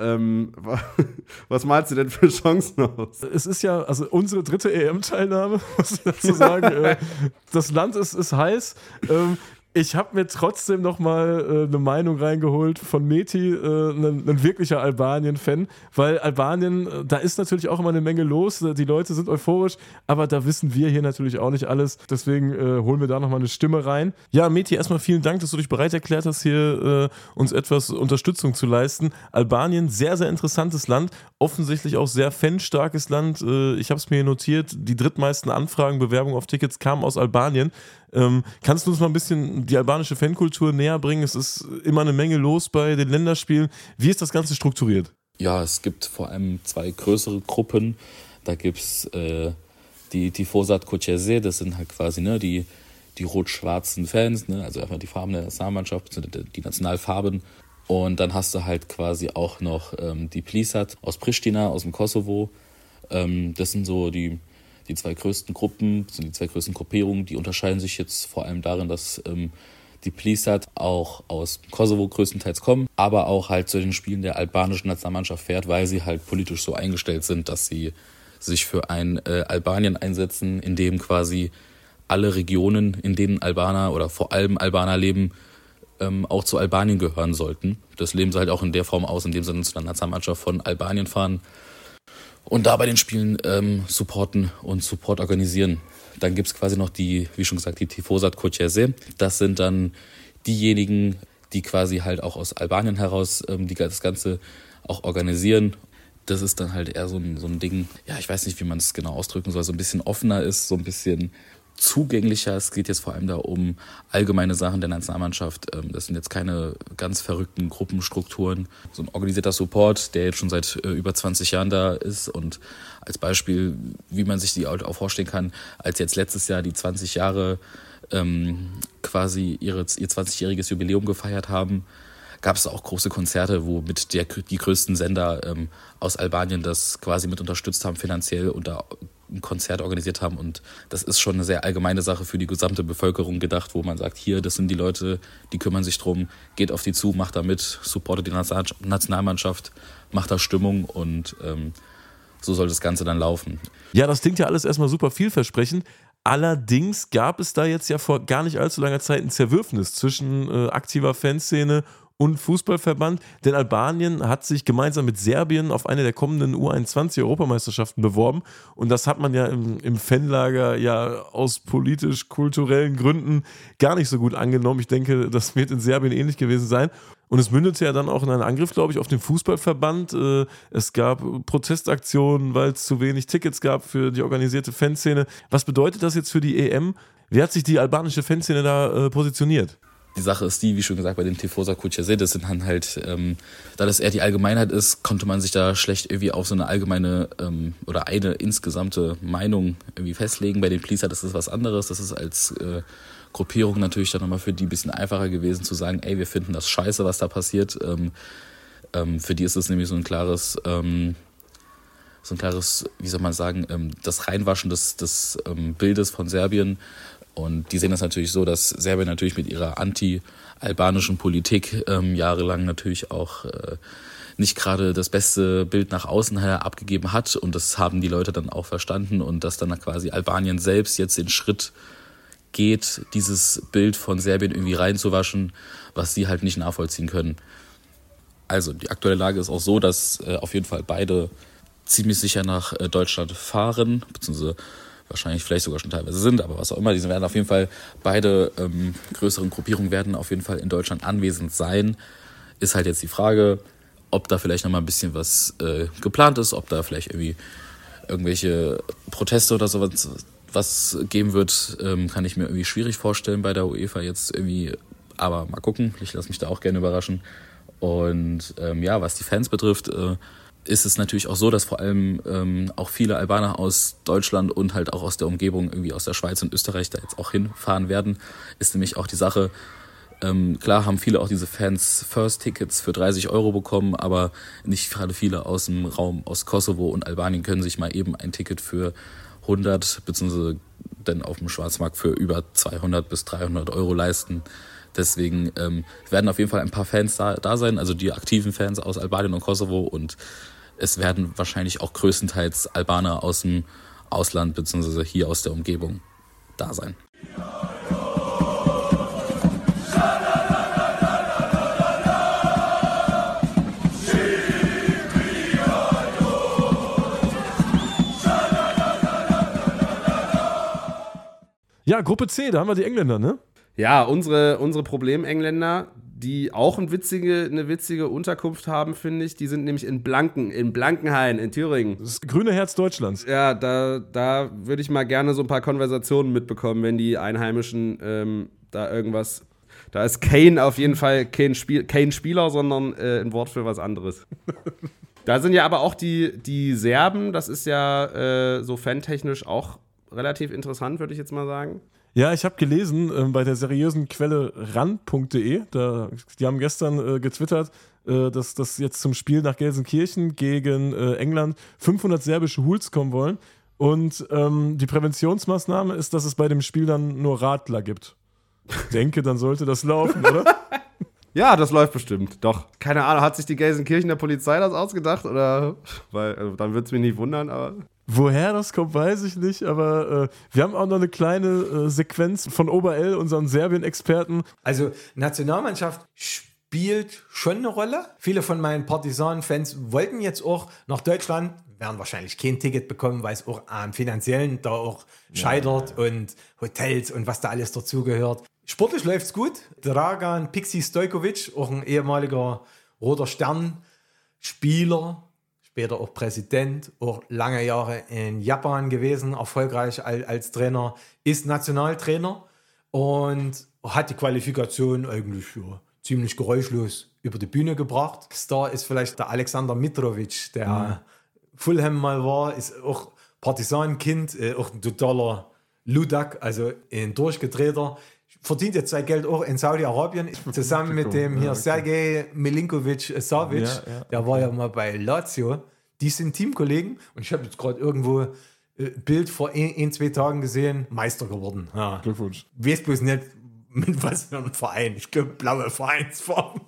was malst du denn für Chancen aus? Es ist ja, also unsere 3. EM-Teilnahme, muss ich dazu sagen. Das Land ist heiß. Ich habe mir trotzdem nochmal eine Meinung reingeholt von Meti, ein wirklicher Albanien-Fan, weil Albanien, da ist natürlich auch immer eine Menge los, die Leute sind euphorisch, aber da wissen wir hier natürlich auch nicht alles, deswegen holen wir da nochmal eine Stimme rein. Ja, Meti, erstmal vielen Dank, dass du dich bereit erklärt hast, hier uns etwas Unterstützung zu leisten. Albanien, sehr, sehr interessantes Land, offensichtlich auch sehr fanstarkes Land. Ich habe es mir hier notiert, die drittmeisten Anfragen, Bewerbungen auf Tickets kamen aus Albanien. Kannst du uns mal ein bisschen die albanische Fankultur näher bringen? Es ist immer eine Menge los bei den Länderspielen. Wie ist das Ganze strukturiert? Ja, es gibt vor allem 2 größere Gruppen. Da gibt es die Tifosat Koçeze, das sind halt quasi die rot-schwarzen Fans, ne? Also einfach die Farben der Nationalmannschaft, die Nationalfarben. Und dann hast du halt quasi auch noch die Plisat aus Pristina, aus dem Kosovo. Das sind so die 2 größten Gruppen, sind die 2 größten Gruppierungen, die unterscheiden sich jetzt vor allem darin, dass die Plisat auch aus Kosovo größtenteils kommen, aber auch halt zu den Spielen der albanischen Nationalmannschaft fährt, weil sie halt politisch so eingestellt sind, dass sie sich für ein Albanien einsetzen, in dem quasi alle Regionen, in denen Albaner oder vor allem Albaner leben, auch zu Albanien gehören sollten. Das leben sie halt auch in der Form aus, indem sie zu der Nationalmannschaft von Albanien fahren und da bei den Spielen supporten und Support organisieren. Dann gibt es quasi noch wie schon gesagt, die Tifosat Koçeze. Das sind dann diejenigen, die quasi halt auch aus Albanien heraus das Ganze auch organisieren. Das ist dann halt eher so ein Ding, ja, ich weiß nicht, wie man es genau ausdrücken soll, so ein bisschen offener ist, so ein bisschen zugänglicher. Es geht jetzt vor allem da um allgemeine Sachen der Nationalmannschaft. Das sind jetzt keine ganz verrückten Gruppenstrukturen. So ein organisierter Support, der jetzt schon seit über 20 Jahren da ist. Und als Beispiel, wie man sich die auch vorstellen kann, als jetzt letztes Jahr die 20 Jahre quasi ihr 20-jähriges Jubiläum gefeiert haben, gab es auch große Konzerte, wo die größten Sender aus Albanien das quasi mit unterstützt haben, finanziell und da ein Konzert organisiert haben. Und das ist schon eine sehr allgemeine Sache für die gesamte Bevölkerung gedacht, wo man sagt, hier, das sind die Leute, die kümmern sich drum, geht auf die zu, macht da mit, supportet die Nationalmannschaft, macht da Stimmung und so soll das Ganze dann laufen. Ja, das klingt ja alles erstmal super vielversprechend, Allerdings gab es da jetzt ja vor gar nicht allzu langer Zeit ein Zerwürfnis zwischen aktiver Fanszene und Fußballverband, denn Albanien hat sich gemeinsam mit Serbien auf eine der kommenden U21-Europameisterschaften beworben und das hat man ja im Fanlager ja aus politisch-kulturellen Gründen gar nicht so gut angenommen. Ich denke, das wird in Serbien ähnlich gewesen sein. Und es mündete ja dann auch in einen Angriff, glaube ich, auf den Fußballverband. Es gab Protestaktionen, weil es zu wenig Tickets gab für die organisierte Fanszene. Was bedeutet das jetzt für die EM? Wie hat sich die albanische Fanszene da positioniert? Die Sache ist die, wie schon gesagt, bei den Tifosa Kucese, das sind dann halt, da das eher die Allgemeinheit ist, konnte man sich da schlecht irgendwie auf so eine allgemeine oder eine insgesamte Meinung irgendwie festlegen. Bei den Pleaser, das ist was anderes. Das ist als Gruppierung natürlich dann nochmal für die ein bisschen einfacher gewesen zu sagen, ey, wir finden das scheiße, was da passiert. Für die ist es nämlich so ein klares, wie soll man sagen, das Reinwaschen des Bildes von Serbien. Und die sehen das natürlich so, dass Serbien natürlich mit ihrer anti-albanischen Politik jahrelang natürlich auch nicht gerade das beste Bild nach außen her abgegeben hat. Und das haben die Leute dann auch verstanden und dass dann quasi Albanien selbst jetzt den Schritt geht, dieses Bild von Serbien irgendwie reinzuwaschen, was sie halt nicht nachvollziehen können. Also die aktuelle Lage ist auch so, dass auf jeden Fall beide ziemlich sicher nach Deutschland fahren, beziehungsweise wahrscheinlich vielleicht sogar schon teilweise sind, aber was auch immer, diese werden auf jeden Fall, beide größeren Gruppierungen werden auf jeden Fall in Deutschland anwesend sein. Ist halt jetzt die Frage, ob da vielleicht nochmal ein bisschen was geplant ist, ob da vielleicht irgendwie irgendwelche Proteste oder sowas was geben wird, kann ich mir irgendwie schwierig vorstellen bei der UEFA jetzt irgendwie, aber mal gucken, ich lasse mich da auch gerne überraschen. Und was die Fans betrifft, ist es natürlich auch so, dass vor allem auch viele Albaner aus Deutschland und halt auch aus der Umgebung, irgendwie aus der Schweiz und Österreich da jetzt auch hinfahren werden, ist nämlich auch die Sache, klar haben viele auch diese Fans-First-Tickets für 30 € bekommen, aber nicht gerade viele aus dem Raum aus Kosovo und Albanien können sich mal eben ein Ticket für 100 beziehungsweise dann auf dem Schwarzmarkt für über 200 bis 300 € leisten. Deswegen werden auf jeden Fall ein paar Fans da sein, also die aktiven Fans aus Albanien und Kosovo, und es werden wahrscheinlich auch größtenteils Albaner aus dem Ausland beziehungsweise hier aus der Umgebung da sein. Ja, Gruppe C, da haben wir die Engländer, ne? Ja, unsere Problem-Engländer, die auch eine witzige Unterkunft haben, finde ich. Die sind nämlich in Blankenhain, in Thüringen. Das grüne Herz Deutschlands. Ja, da würde ich mal gerne so ein paar Konversationen mitbekommen, wenn die Einheimischen da irgendwas. Da ist Kane auf jeden Fall kein Spieler, sondern ein Wort für was anderes. Da sind ja aber auch die Serben, das ist ja so fantechnisch auch relativ interessant, würde ich jetzt mal sagen. Ja, ich habe gelesen bei der seriösen Quelle ran.de, die haben gestern getwittert, dass das jetzt zum Spiel nach Gelsenkirchen gegen England 500 serbische Hools kommen wollen. Und die Präventionsmaßnahme ist, dass es bei dem Spiel dann nur Radler gibt. Ich denke, dann sollte das laufen, oder? Ja, das läuft bestimmt, doch. Keine Ahnung, hat sich die Gelsenkirchener Polizei das ausgedacht? Oder? Weil dann würde es mich nicht wundern, aber. Woher das kommt, weiß ich nicht, aber wir haben auch noch eine kleine Sequenz von Oberl, unserem Serbien-Experten. Also Nationalmannschaft spielt schon eine Rolle. Viele von meinen Partisan-Fans wollten jetzt auch nach Deutschland, werden wahrscheinlich kein Ticket bekommen, weil es auch am Finanziellen da auch scheitert und Hotels und was da alles dazugehört. Sportlich läuft's gut. Dragan Pixi Stojkovic, auch ein ehemaliger Roter Stern-Spieler, später auch Präsident, auch lange Jahre in Japan gewesen, erfolgreich als Trainer, ist Nationaltrainer und hat die Qualifikation eigentlich ziemlich geräuschlos über die Bühne gebracht. Star ist vielleicht der Alexander Mitrovic, der Fulham mal war, ist auch Partisanenkind, auch ein totaler Ludak, also ein Durchgedrehter. Verdient jetzt sein Geld auch in Saudi-Arabien, zusammen mit dem hier Sergej Milinkovic-Savic, der war ja mal bei Lazio. Die sind Teamkollegen und ich habe jetzt gerade irgendwo ein Bild vor 1-2 Tagen gesehen, Meister geworden. Ja. Glückwunsch. Weiß bloß nicht, mit was für einem Verein. Ich glaube, blaue Vereinsfarben.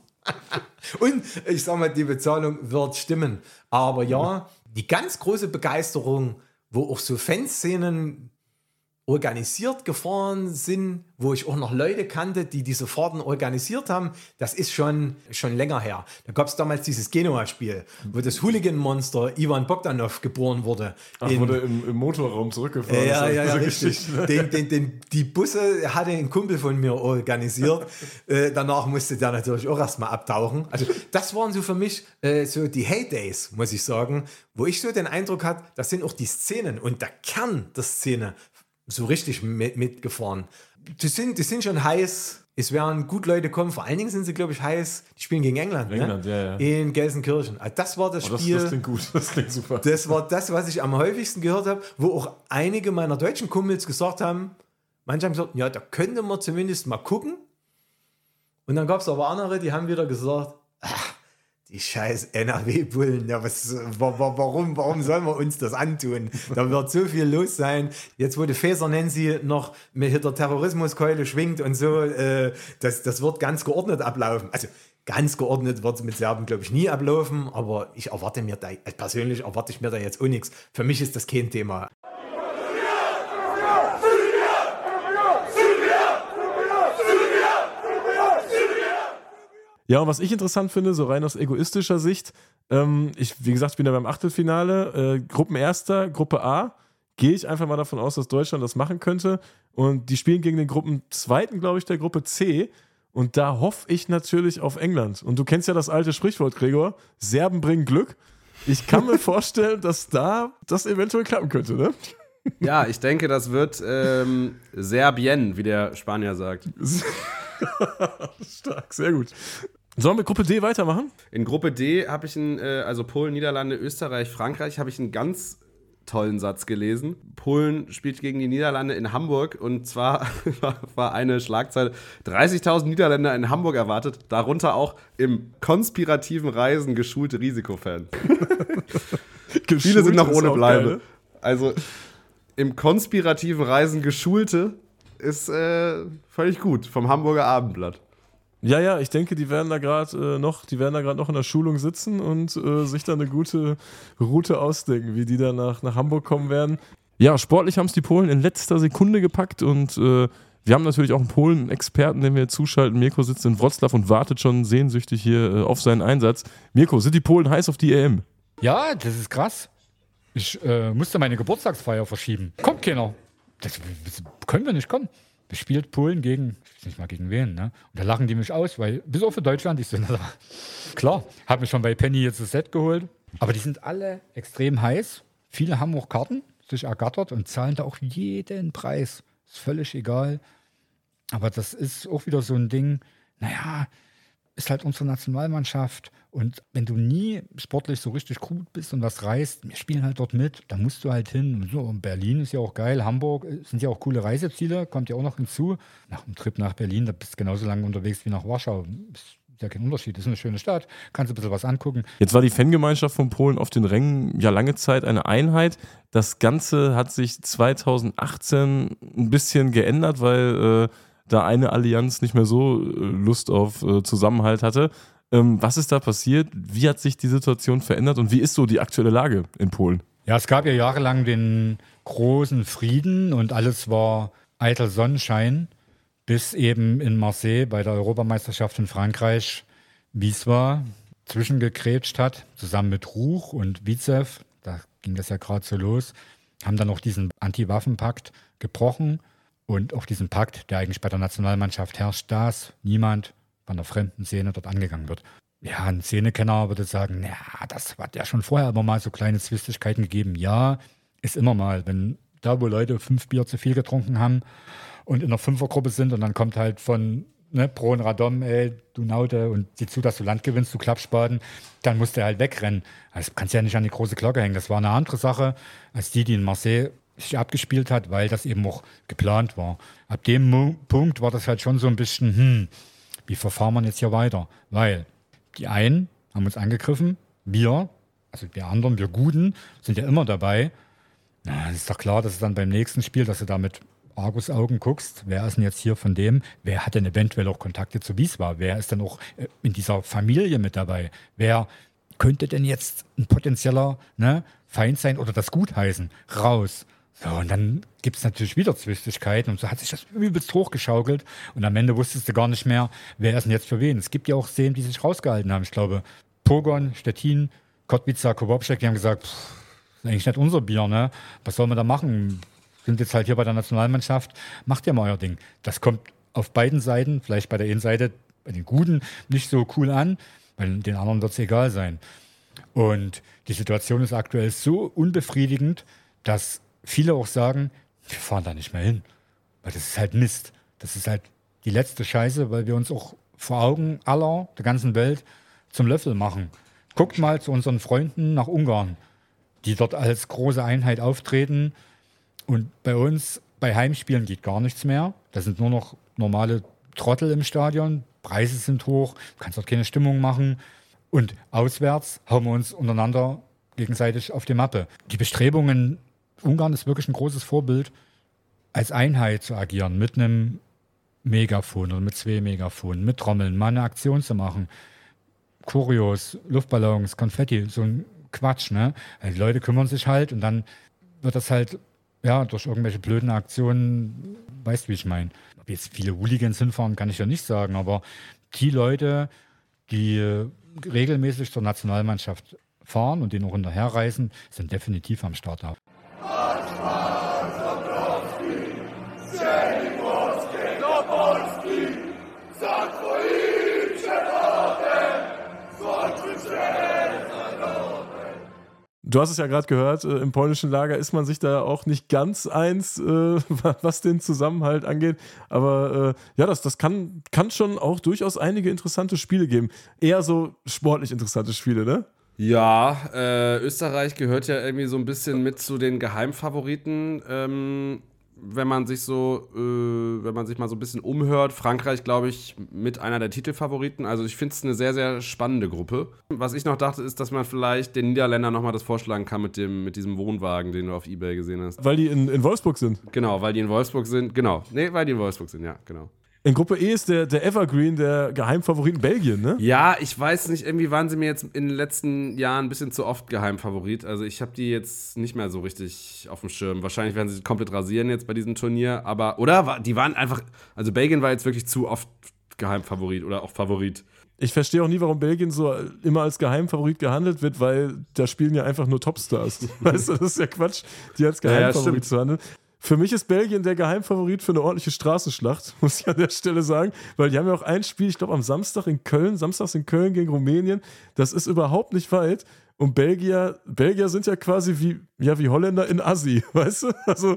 Und ich sag mal, die Bezahlung wird stimmen. Aber ja, die ganz große Begeisterung, wo auch so Fanszenen organisiert gefahren sind, wo ich auch noch Leute kannte, die diese Fahrten organisiert haben, das ist schon länger her. Da gab es damals dieses Genua-Spiel, wo das Hooligan-Monster Ivan Bogdanov geboren wurde. Wurde im Motorraum zurückgefahren. Ja, richtig. Die Busse hatte ein Kumpel von mir organisiert. Danach musste der natürlich auch erstmal abtauchen. Also das waren so für mich so die Heydays, muss ich sagen, wo ich so den Eindruck hatte, das sind auch die Szenen und der Kern der Szene so richtig mitgefahren. Die sind schon heiß. Es werden gut Leute kommen. Vor allen Dingen sind sie, glaube ich, heiß. Die spielen gegen England, ja. In Gelsenkirchen. Also das war das Spiel. Das klingt gut. Das klingt super. Das war das, was ich am häufigsten gehört habe, wo auch einige meiner deutschen Kumpels gesagt haben, manche haben gesagt, ja, da könnte man zumindest mal gucken. Und dann gab es aber andere, die haben wieder gesagt, die scheiß NRW-Bullen, ja, warum sollen wir uns das antun? Da wird so viel los sein. Jetzt, wo die Faeser Nancy noch mit der Terrorismuskeule schwingt und so, das wird ganz geordnet ablaufen. Also ganz geordnet wird es mit Serben, glaube ich, nie ablaufen, aber persönlich erwarte ich mir da jetzt auch nichts. Für mich ist das kein Thema. Ja, und was ich interessant finde, so rein aus egoistischer Sicht, wie gesagt, ich bin ja beim Achtelfinale, Gruppenerster, Gruppe A, gehe ich einfach mal davon aus, dass Deutschland das machen könnte und die spielen gegen den Gruppenzweiten, glaube ich, der Gruppe C und da hoffe ich natürlich auf England und du kennst ja das alte Sprichwort, Gregor, Serben bringen Glück. Ich kann mir vorstellen, dass da das eventuell klappen könnte, ne? Ja, ich denke, das wird Serbien, wie der Spanier sagt. Stark, sehr gut. Sollen wir Gruppe D weitermachen? In Gruppe D habe ich also Polen, Niederlande, Österreich, Frankreich, habe ich einen ganz tollen Satz gelesen. Polen spielt gegen die Niederlande in Hamburg und zwar war eine Schlagzeile 30.000 Niederländer in Hamburg erwartet, darunter auch im konspirativen Reisen geschulte Risikofans. Viele sind noch ohne Bleibe. Geil, ne? Also im konspirativen Reisen geschulte ist völlig gut vom Hamburger Abendblatt. Ja, ich denke, die werden da gerade noch in der Schulung sitzen und sich da eine gute Route ausdenken, wie die da nach Hamburg kommen werden. Ja, sportlich haben es die Polen in letzter Sekunde gepackt und wir haben natürlich auch einen Polen-Experten, den wir zuschalten. Mirko sitzt in Wroclaw und wartet schon sehnsüchtig hier auf seinen Einsatz. Mirko, sind die Polen heiß auf die EM? Ja, das ist krass. Ich musste meine Geburtstagsfeier verschieben. Kommt keiner. Das können wir nicht kommen. Das spielt Polen gegen, ich weiß nicht mal gegen wen, ne? Und da lachen die mich aus, weil bis auf für Deutschland, ich sind klar, habe mir schon bei Penny jetzt das Set geholt. Aber die sind alle extrem heiß. Viele haben auch Karten sich ergattert und zahlen da auch jeden Preis. Ist völlig egal. Aber das ist auch wieder so ein Ding, naja, ist halt unsere Nationalmannschaft. Und wenn du nie sportlich so richtig gut bist und was reißt, wir spielen halt dort mit, da musst du halt hin. So, und Berlin ist ja auch geil, Hamburg sind ja auch coole Reiseziele, kommt ja auch noch hinzu. Nach einem Trip nach Berlin, da bist du genauso lange unterwegs wie nach Warschau. Ist ja kein Unterschied, ist eine schöne Stadt, kannst du ein bisschen was angucken. Jetzt war die Fangemeinschaft von Polen auf den Rängen ja lange Zeit eine Einheit. Das Ganze hat sich 2018 ein bisschen geändert, weil da eine Allianz nicht mehr so Lust auf Zusammenhalt hatte. Was ist da passiert? Wie hat sich die Situation verändert und wie ist so die aktuelle Lage in Polen? Ja, es gab ja jahrelang den großen Frieden und alles war eitel Sonnenschein, bis eben in Marseille bei der Europameisterschaft in Frankreich Wisła zwischengekrätscht hat, zusammen mit Ruch und Vitsev, da ging das ja gerade so los, haben dann auch diesen Anti-Waffen-Pakt gebrochen und auch diesen Pakt, der eigentlich bei der Nationalmannschaft herrscht, dass niemand von der fremden Szene dort angegangen wird. Ja, ein Szenekenner würde sagen, ja, das hat ja schon vorher immer mal so kleine Zwistigkeiten gegeben. Ja, ist immer mal, wenn da, wo Leute 5 Bier zu viel getrunken haben und in einer Fünfergruppe sind und dann kommt halt von Pro und Radom, ey, du Naute und sieh zu, dass du Land gewinnst, du Klappspaten, dann musst du halt wegrennen. Also kannst ja nicht an die große Glocke hängen. Das war eine andere Sache, als die in Marseille sich abgespielt hat, weil das eben auch geplant war. Ab dem Punkt war das halt schon so ein bisschen, wie verfahren wir jetzt hier weiter? Weil die einen haben uns angegriffen, wir, also die anderen, wir Guten, sind ja immer dabei. Na, ist doch klar, dass es dann beim nächsten Spiel, dass du da mit Argusaugen guckst, wer ist denn jetzt hier von dem, wer hat denn eventuell auch Kontakte zu Wisła, wer ist denn auch in dieser Familie mit dabei, wer könnte denn jetzt ein potenzieller Feind sein oder das gutheißen, raus. So, und dann gibt es natürlich wieder Zwistigkeiten und so hat sich das übelst hochgeschaukelt und am Ende wusstest du gar nicht mehr, wer ist denn jetzt für wen. Es gibt ja auch Szenen, die sich rausgehalten haben. Ich glaube, Pogon, Stettin, Kotwica, Kowalczyk, die haben gesagt, das ist eigentlich nicht unser Bier, ne? Was sollen wir da machen? Sind jetzt halt hier bei der Nationalmannschaft, macht ja mal euer Ding. Das kommt auf beiden Seiten, vielleicht bei der einen Seite, bei den Guten, nicht so cool an, weil den anderen wird es egal sein. Und die Situation ist aktuell so unbefriedigend, dass viele auch sagen, wir fahren da nicht mehr hin. Weil das ist halt Mist. Das ist halt die letzte Scheiße, weil wir uns auch vor Augen aller, der ganzen Welt, zum Löffel machen. Guckt mal zu unseren Freunden nach Ungarn, die dort als große Einheit auftreten. Und bei uns, bei Heimspielen geht gar nichts mehr. Da sind nur noch normale Trottel im Stadion. Preise sind hoch, du kannst dort keine Stimmung machen. Und auswärts hauen wir uns untereinander gegenseitig auf die Mappe. Die Bestrebungen, Ungarn ist wirklich ein großes Vorbild, als Einheit zu agieren, mit einem Megafon oder mit 2 Megafonen, mit Trommeln, mal eine Aktion zu machen. Choreos, Luftballons, Konfetti, so ein Quatsch, ne? Also die Leute kümmern sich halt und dann wird das halt, ja, durch irgendwelche blöden Aktionen, weißt du, wie ich meine. Ob jetzt viele Hooligans hinfahren, kann ich ja nicht sagen, aber die Leute, die regelmäßig zur Nationalmannschaft fahren und denen auch hinterherreisen, sind definitiv am Start da. Du hast es ja gerade gehört, im polnischen Lager ist man sich da auch nicht ganz eins, was den Zusammenhalt angeht. Aber ja, das kann schon auch durchaus einige interessante Spiele geben. Eher so sportlich interessante Spiele, ne? Ja, Österreich gehört ja irgendwie so ein bisschen mit zu den Geheimfavoriten, wenn man sich mal so ein bisschen umhört. Frankreich, glaube ich, mit einer der Titelfavoriten. Also ich finde es eine sehr, sehr spannende Gruppe. Was ich noch dachte, ist, dass man vielleicht den Niederländern nochmal das vorschlagen kann mit diesem Wohnwagen, den du auf eBay gesehen hast. Weil die in Wolfsburg sind. Genau, weil die in Wolfsburg sind. Genau. Nee, weil die in Wolfsburg sind, ja, genau. In Gruppe E ist der Evergreen, der Geheimfavorit Belgien, ne? Ja, ich weiß nicht, irgendwie waren sie mir jetzt in den letzten Jahren ein bisschen zu oft Geheimfavorit. Also ich habe die jetzt nicht mehr so richtig auf dem Schirm. Wahrscheinlich werden sie komplett rasieren jetzt bei diesem Turnier, aber, die waren einfach, also Belgien war jetzt wirklich zu oft Geheimfavorit oder auch Favorit. Ich verstehe auch nie, warum Belgien so immer als Geheimfavorit gehandelt wird, weil da spielen ja einfach nur Topstars. Weißt du, das ist ja Quatsch, die als Geheimfavorit zu handeln. Für mich ist Belgien der Geheimfavorit für eine ordentliche Straßenschlacht, muss ich an der Stelle sagen, weil die haben ja auch ein Spiel, ich glaube am Samstags in Köln gegen Rumänien, das ist überhaupt nicht weit und Belgier sind ja quasi wie Holländer in Assi, weißt du? Also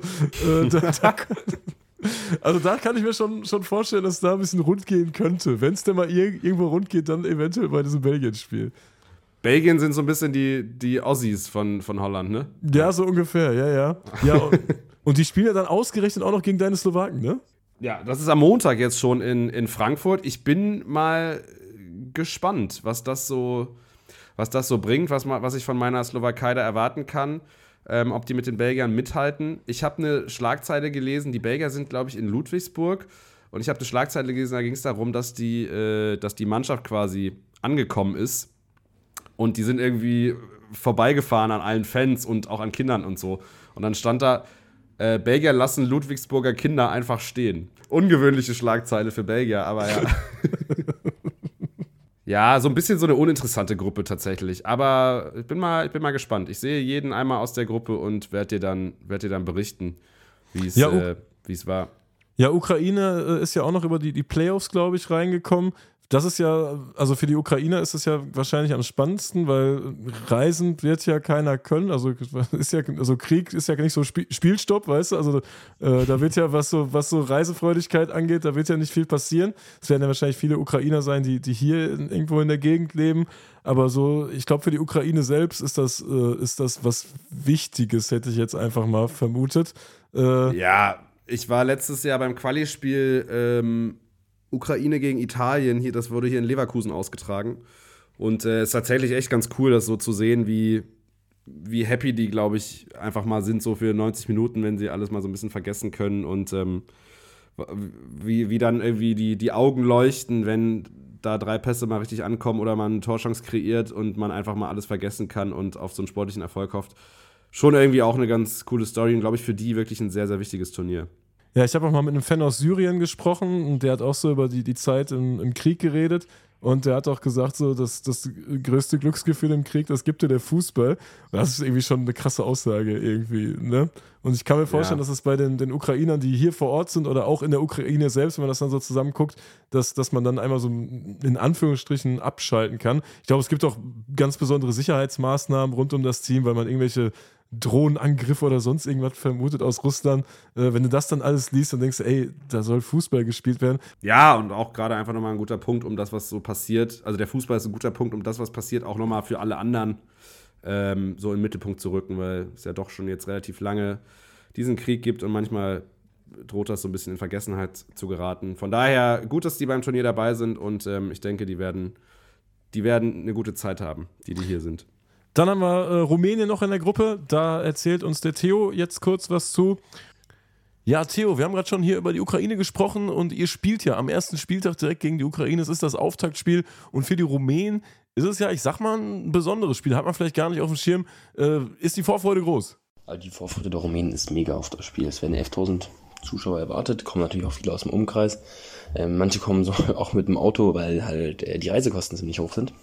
da kann ich mir schon vorstellen, dass es da ein bisschen rund gehen könnte. Wenn es denn mal irgendwo rund geht, dann eventuell bei diesem Belgien-Spiel. Belgien sind so ein bisschen die Ossis von Holland, ne? Ja, so ungefähr, ja. Und die spielen ja dann ausgerechnet auch noch gegen deine Slowaken, ne? Ja, das ist am Montag jetzt schon in Frankfurt. Ich bin mal gespannt, was das so bringt, was ich von meiner Slowakei da erwarten kann. Ob die mit den Belgiern mithalten. Ich habe eine Schlagzeile gelesen, die Belgier sind, glaube ich, in Ludwigsburg. Und ich habe eine Schlagzeile gelesen, da ging es darum, dass die Mannschaft quasi angekommen ist. Und die sind irgendwie vorbeigefahren an allen Fans und auch an Kindern und so. Und dann stand da, Belgier lassen Ludwigsburger Kinder einfach stehen. Ungewöhnliche Schlagzeile für Belgier, aber ja. Ja, so ein bisschen so eine uninteressante Gruppe tatsächlich. Aber ich bin mal gespannt. Ich sehe jeden einmal aus der Gruppe und werd dir dann berichten, wie es war. Ja, Ukraine ist ja auch noch über die Playoffs, glaube ich, reingekommen. Das ist ja, also für die Ukrainer ist es ja wahrscheinlich am spannendsten, weil reisen wird ja keiner können. Also Krieg ist ja nicht so Spielstopp, weißt du? Also da wird ja, was so Reisefreudigkeit angeht, da wird ja nicht viel passieren. Es werden ja wahrscheinlich viele Ukrainer sein, die hier irgendwo in der Gegend leben. Aber so, ich glaube, für die Ukraine selbst ist das was Wichtiges, hätte ich jetzt einfach mal vermutet. Ja, ich war letztes Jahr beim Quali-Spiel Ukraine gegen Italien, das wurde hier in Leverkusen ausgetragen. Und es ist tatsächlich echt ganz cool, das so zu sehen, wie happy die, glaube ich, einfach mal sind, so für 90 Minuten, wenn sie alles mal so ein bisschen vergessen können. Und wie dann irgendwie die Augen leuchten, wenn da 3 Pässe mal richtig ankommen oder man eine Torchance kreiert und man einfach mal alles vergessen kann und auf so einen sportlichen Erfolg hofft. schon irgendwie auch eine ganz coole Story und glaube ich für die wirklich ein sehr, sehr wichtiges Turnier. Ja, ich habe auch mal mit einem Fan aus Syrien gesprochen und der hat auch so über die Zeit im Krieg geredet. Und der hat auch gesagt, so, dass das größte Glücksgefühl im Krieg, das gibt dir der Fußball. Und das ist irgendwie schon eine krasse Aussage irgendwie, ne? Und ich kann mir vorstellen, dass es bei den Ukrainern, die hier vor Ort sind oder auch in der Ukraine selbst, wenn man das dann so zusammenguckt, dass man dann einmal so in Anführungsstrichen abschalten kann. Ich glaube, es gibt auch ganz besondere Sicherheitsmaßnahmen rund um das Team, weil man irgendwelche Drohnenangriffe oder sonst irgendwas vermutet aus Russland. Wenn du das dann alles liest und denkst, ey, da soll Fußball gespielt werden. Ja, und auch gerade einfach nochmal ein guter Punkt, um das, was so passiert. Also der Fußball ist ein guter Punkt, um das, was passiert, auch nochmal für alle anderen so in den Mittelpunkt zu rücken, weil es ja doch schon jetzt relativ lange diesen Krieg gibt und manchmal droht das so ein bisschen in Vergessenheit zu geraten. Von daher gut, dass die beim Turnier dabei sind und ich denke, die werden eine gute Zeit haben, die hier sind. Dann haben wir Rumänien noch in der Gruppe. Da erzählt uns der Theo jetzt kurz was zu. Ja, Theo, wir haben gerade schon hier über die Ukraine gesprochen und ihr spielt ja am ersten Spieltag direkt gegen die Ukraine. Es ist das Auftaktspiel und für die Rumänen ist es ja, ich sag mal, ein besonderes Spiel. Hat man vielleicht gar nicht auf dem Schirm. Ist die Vorfreude groß? Also die Vorfreude der Rumänen ist mega auf das Spiel. Es werden 11.000 Zuschauer erwartet, kommen natürlich auch viele aus dem Umkreis. Manche kommen so auch mit dem Auto, weil halt die Reisekosten ziemlich hoch sind.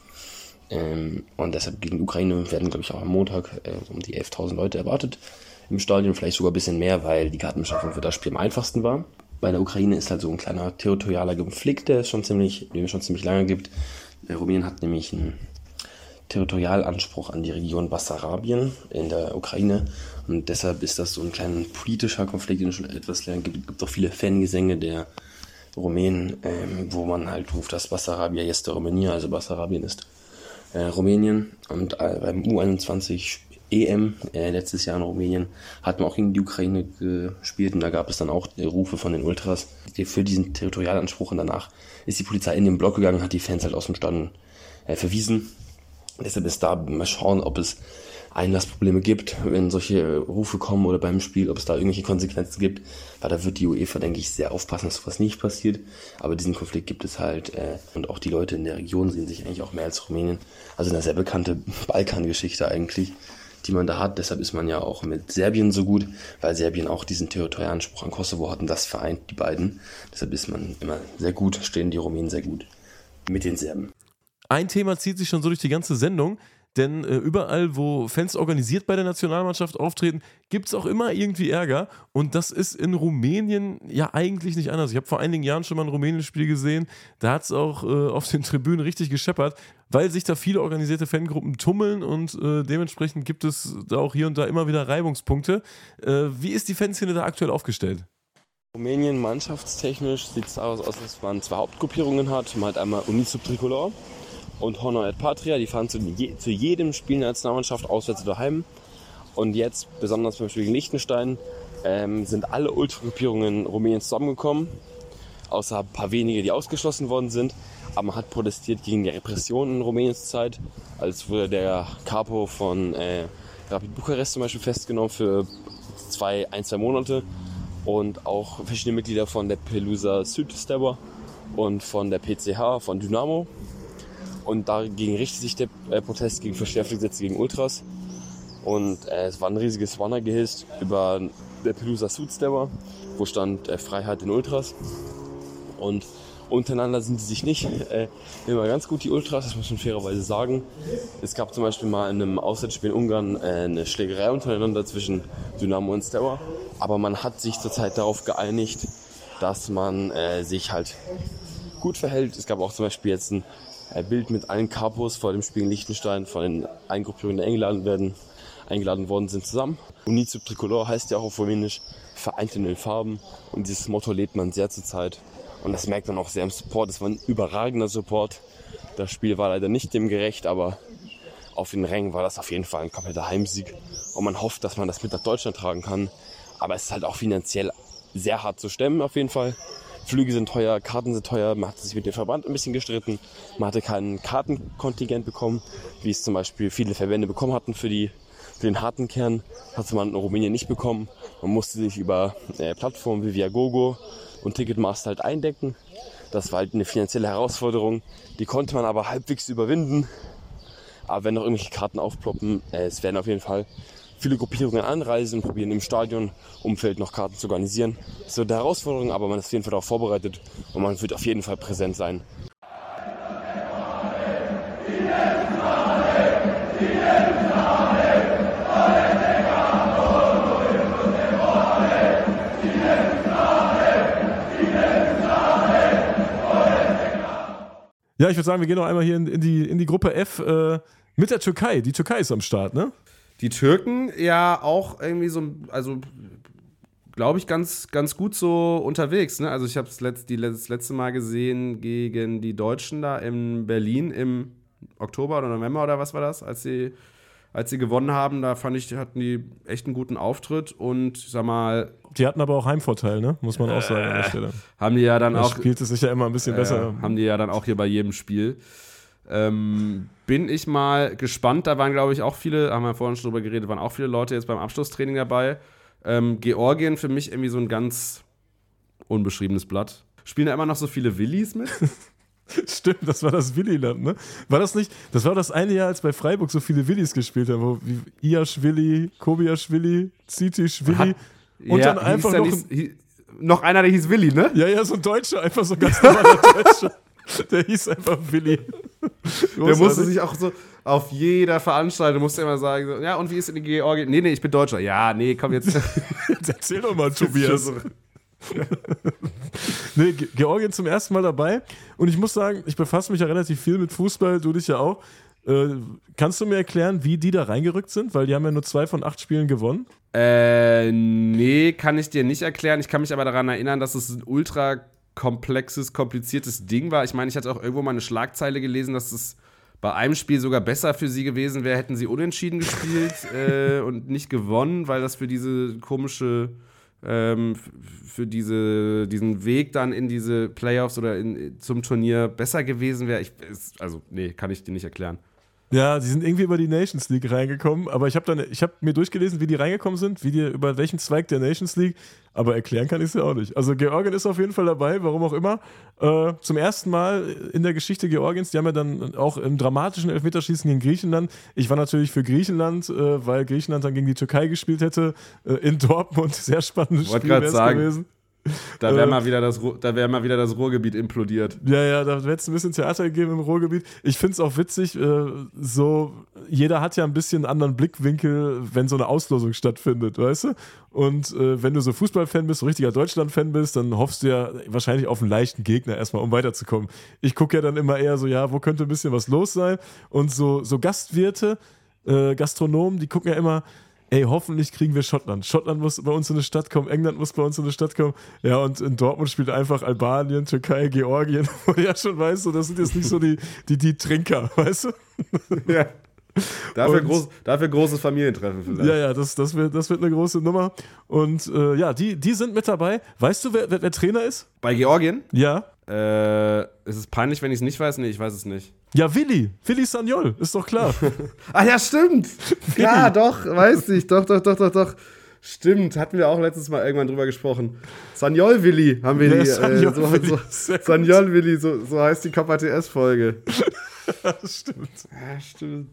Und deshalb gegen die Ukraine werden, glaube ich, auch am Montag um die 11.000 Leute erwartet im Stadion, vielleicht sogar ein bisschen mehr, weil die Kartenbeschaffung für das Spiel am einfachsten war. Bei der Ukraine ist halt so ein kleiner territorialer Konflikt, den es schon ziemlich lange gibt. Rumänien hat nämlich einen Territorialanspruch an die Region Bessarabien in der Ukraine und deshalb ist das so ein kleiner politischer Konflikt, den es schon etwas länger gibt. Es gibt auch viele Fangesänge der Rumänen, wo man halt ruft, dass Bessarabia jetzt der Romania, also Bessarabien ist Rumänien. Und beim U21 EM letztes Jahr in Rumänien hat man auch gegen die Ukraine gespielt und da gab es dann auch Rufe von den Ultras für diesen Territorialanspruch und danach ist die Polizei in den Block gegangen und hat die Fans halt aus dem Stadion verwiesen. Deshalb ist da mal schauen, ob es Einlassprobleme gibt, wenn solche Rufe kommen oder beim Spiel, ob es da irgendwelche Konsequenzen gibt, weil da wird die UEFA, denke ich, sehr aufpassen, dass sowas nicht passiert, aber diesen Konflikt gibt es halt und auch die Leute in der Region sehen sich eigentlich auch mehr als Rumänien, also eine sehr bekannte Balkangeschichte eigentlich, die man da hat, deshalb ist man ja auch mit Serbien so gut, weil Serbien auch diesen Territorialanspruch an Kosovo hat und das vereint die beiden, deshalb ist man immer sehr gut, stehen die Rumänen sehr gut mit den Serben. Ein Thema zieht sich schon so durch die ganze Sendung, denn überall, wo Fans organisiert bei der Nationalmannschaft auftreten, gibt es auch immer irgendwie Ärger und das ist in Rumänien ja eigentlich nicht anders. Ich habe vor einigen Jahren schon mal ein Rumänien-Spiel gesehen, da hat es auch auf den Tribünen richtig gescheppert, weil sich da viele organisierte Fangruppen tummeln und dementsprechend gibt es da auch hier und da immer wieder Reibungspunkte. Wie ist die Fanszene da aktuell aufgestellt? Rumänien mannschaftstechnisch sieht es aus, dass man zwei Hauptgruppierungen hat. Man hat einmal Unisub Tricolor und Honor et Patria, die fahren zu jedem Spiel der Nationalmannschaft auswärts oder heim. Und jetzt, besonders beim Spiel gegen Liechtenstein, sind alle Ultragruppierungen Rumäniens zusammengekommen, außer ein paar wenige, die ausgeschlossen worden sind. Aber man hat protestiert gegen die Repression in Rumäniens Zeit, als wurde der Capo von Rapid Bukarest zum Beispiel festgenommen für ein, zwei Monate. Und auch verschiedene Mitglieder von der Pelusa Südsteba und von der PCH, von Dynamo. Und dagegen richtet sich der Protest gegen verschärfte Gesetze gegen Ultras. Und es war ein riesiges Banner gehisst über der Pelusa Südsteba, wo stand Freiheit den Ultras. Und untereinander sind sie sich nicht immer ganz gut, die Ultras, das muss man fairerweise sagen. Es gab zum Beispiel mal in einem Auswärtsspiel in Ungarn eine Schlägerei untereinander zwischen Dynamo und Steaua. Aber man hat sich zurzeit darauf geeinigt, dass man sich halt gut verhält. Es gab auch zum Beispiel jetzt ein Bild mit allen Capos vor dem Spiel in Liechtenstein, von den Eingruppierungen, die eingeladen worden sind, zusammen. Unisub Tricolor heißt ja auch auf Rumänisch, vereint in den Farben. Und dieses Motto lebt man sehr zurzeit. Und das merkt man auch sehr im Support. Es war ein überragender Support. Das Spiel war leider nicht dem gerecht, aber auf den Rängen war das auf jeden Fall ein kompletter Heimsieg. Und man hofft, dass man das mit nach Deutschland tragen kann. Aber es ist halt auch finanziell sehr hart zu stemmen auf jeden Fall. Flüge sind teuer, Karten sind teuer, man hat sich mit dem Verband ein bisschen gestritten. Man hatte kein Kartenkontingent bekommen, wie es zum Beispiel viele Verbände bekommen hatten für den harten Kern. Hatte man in Rumänien nicht bekommen. Man musste sich über Plattformen wie Viagogo und Ticketmaster halt eindecken. Das war halt eine finanzielle Herausforderung. Die konnte man aber halbwegs überwinden. Aber wenn noch irgendwelche Karten aufploppen, es werden auf jeden Fall viele Gruppierungen anreisen und probieren im Stadionumfeld noch Karten zu organisieren. Das ist so eine Herausforderung, aber man ist auf jeden Fall darauf vorbereitet und man wird auf jeden Fall präsent sein. Ja, ich würde sagen, wir gehen noch einmal hier in die Gruppe F mit der Türkei. Die Türkei ist am Start, ne? Die Türken ja auch irgendwie so, also glaube ich, ganz gut so unterwegs, ne? Also ich habe das letzte Mal gesehen gegen die Deutschen da in Berlin im Oktober oder November oder was war das, als sie gewonnen haben. Da fand ich, hatten die echt einen guten Auftritt und sag mal. Die hatten aber auch Heimvorteil, ne? Muss man auch sagen an der Stelle. Haben die ja dann auch. Spielt es sich ja immer ein bisschen besser. Haben die ja dann auch hier bei jedem Spiel. Bin ich mal gespannt. Da waren, glaube ich, auch viele, haben wir vorhin schon drüber geredet, waren auch viele Leute jetzt beim Abschlusstraining dabei. Georgien für mich irgendwie so ein ganz unbeschriebenes Blatt. Spielen da immer noch so viele Willis mit? Stimmt, das war das Willi-Land, ne? War das nicht? Das war das eine Jahr, als bei Freiburg so viele Willis gespielt haben, wo Iaschwili, Kobiaschwili, Zitischwili und ja, dann einfach noch einer, der hieß Willi, ne? Ja, so ein Deutscher, einfach so ein ganz normaler Deutscher. Der hieß einfach Willi. Der musste sich auch so auf jeder Veranstaltung, musste immer sagen, so, ja, und wie ist in Georgien? Nee, ich bin Deutscher. Ja, nee, komm jetzt. Jetzt erzähl doch mal, Tobias. Nee, Georgien zum ersten Mal dabei. Und ich muss sagen, ich befasse mich ja relativ viel mit Fußball, du dich ja auch. Kannst du mir erklären, wie die da reingerückt sind? Weil die haben ja nur 2 von 8 Spielen gewonnen. Nee, kann ich dir nicht erklären. Ich kann mich aber daran erinnern, dass es ein ultra komplexes, kompliziertes Ding war. Ich meine, ich hatte auch irgendwo mal eine Schlagzeile gelesen, dass es bei einem Spiel sogar besser für sie gewesen wäre, hätten sie unentschieden gespielt und nicht gewonnen, weil das für diese komische für diesen Weg dann in diese Playoffs oder zum Turnier besser gewesen wäre. Also, nee, kann ich dir nicht erklären. Ja, die sind irgendwie über die Nations League reingekommen, aber ich habe mir durchgelesen, wie die reingekommen sind, über welchen Zweig der Nations League, aber erklären kann ich es ja auch nicht. Also Georgien ist auf jeden Fall dabei, warum auch immer. Zum ersten Mal in der Geschichte Georgiens, die haben ja dann auch im dramatischen Elfmeterschießen gegen Griechenland. Ich war natürlich für Griechenland, weil Griechenland dann gegen die Türkei gespielt hätte, in Dortmund. Sehr spannendes Spiel wäre es gewesen. Da wäre mal wieder das Ruhrgebiet implodiert. Ja, da hätte es ein bisschen Theater gegeben im Ruhrgebiet. Ich finde es auch witzig, jeder hat ja ein bisschen einen anderen Blickwinkel, wenn so eine Auslosung stattfindet, weißt du? Und wenn du so Fußballfan bist, so richtiger Deutschland-Fan bist, dann hoffst du ja wahrscheinlich auf einen leichten Gegner erstmal, um weiterzukommen. Ich gucke ja dann immer eher so, ja, wo könnte ein bisschen was los sein? Und so Gastwirte, Gastronomen, die gucken ja immer, ey, hoffentlich kriegen wir Schottland. Schottland muss bei uns in eine Stadt kommen, England muss bei uns in eine Stadt kommen. Ja, und in Dortmund spielt einfach Albanien, Türkei, Georgien. Wo du ja schon weißt, das sind jetzt nicht so die Trinker, weißt du? Ja. Dafür großes Familientreffen vielleicht. Ja, das wird eine große Nummer. Und die sind mit dabei. Weißt du, wer Trainer ist? Bei Georgien? Ja. Ist es peinlich, wenn ich es nicht weiß? Nee, ich weiß es nicht. Ja, Willi Sagnol, ist doch klar. Ach ja, stimmt. Ja, doch, weiß ich. Doch. Stimmt, hatten wir auch letztes Mal irgendwann drüber gesprochen. Sagnol-Willi haben wir die. Sagnol-Willi, so heißt die KPTS-Folge. Stimmt. Ja, stimmt.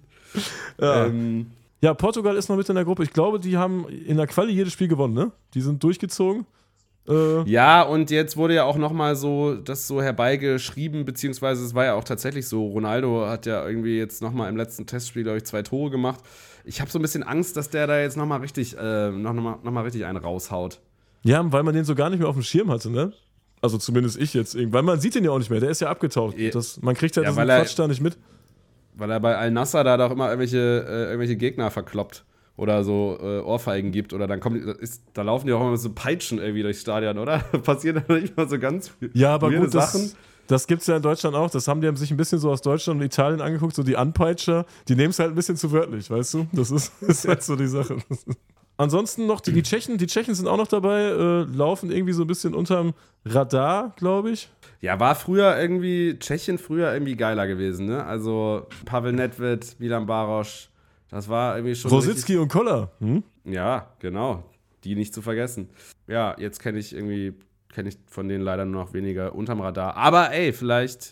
Ja, Portugal ist noch mit in der Gruppe. Ich glaube, die haben in der Quali jedes Spiel gewonnen, ne? Die sind durchgezogen. Ja, und jetzt wurde ja auch nochmal das so herbeigeschrieben, beziehungsweise es war ja auch tatsächlich so, Ronaldo hat ja irgendwie jetzt nochmal im letzten Testspiel, glaube ich, 2 Tore gemacht. Ich habe so ein bisschen Angst, dass der da jetzt nochmal richtig einen raushaut. Ja, weil man den so gar nicht mehr auf dem Schirm hatte, ne? Also zumindest ich jetzt irgendwie, weil man sieht ihn ja auch nicht mehr, der ist ja abgetaucht. Man kriegt ja diesen Quatsch da nicht mit. Weil er bei Al-Nassr da doch immer irgendwelche Gegner verkloppt. Oder so Ohrfeigen gibt. Oder dann da laufen die auch immer so Peitschen irgendwie durchs Stadion, oder? Passiert da nicht mal so ganz viele ja, aber gut, Sachen. Das gibt es ja in Deutschland auch. Die haben sich ein bisschen so aus Deutschland und Italien angeguckt, so die Anpeitscher. Die nehmen es halt ein bisschen zu wörtlich, weißt du? Das ist halt so die Sache. Ansonsten noch die Tschechen. Die Tschechen sind auch noch dabei, laufen irgendwie so ein bisschen unterm Radar, glaube ich. Ja, Tschechien früher irgendwie geiler gewesen, ne? Also Pavel Nedved, Milan Baroš. Das war irgendwie schon. Rositzky und Koller. Ja, genau. Die nicht zu vergessen. Ja, jetzt kenne ich von denen leider nur noch weniger unterm Radar. Aber ey, vielleicht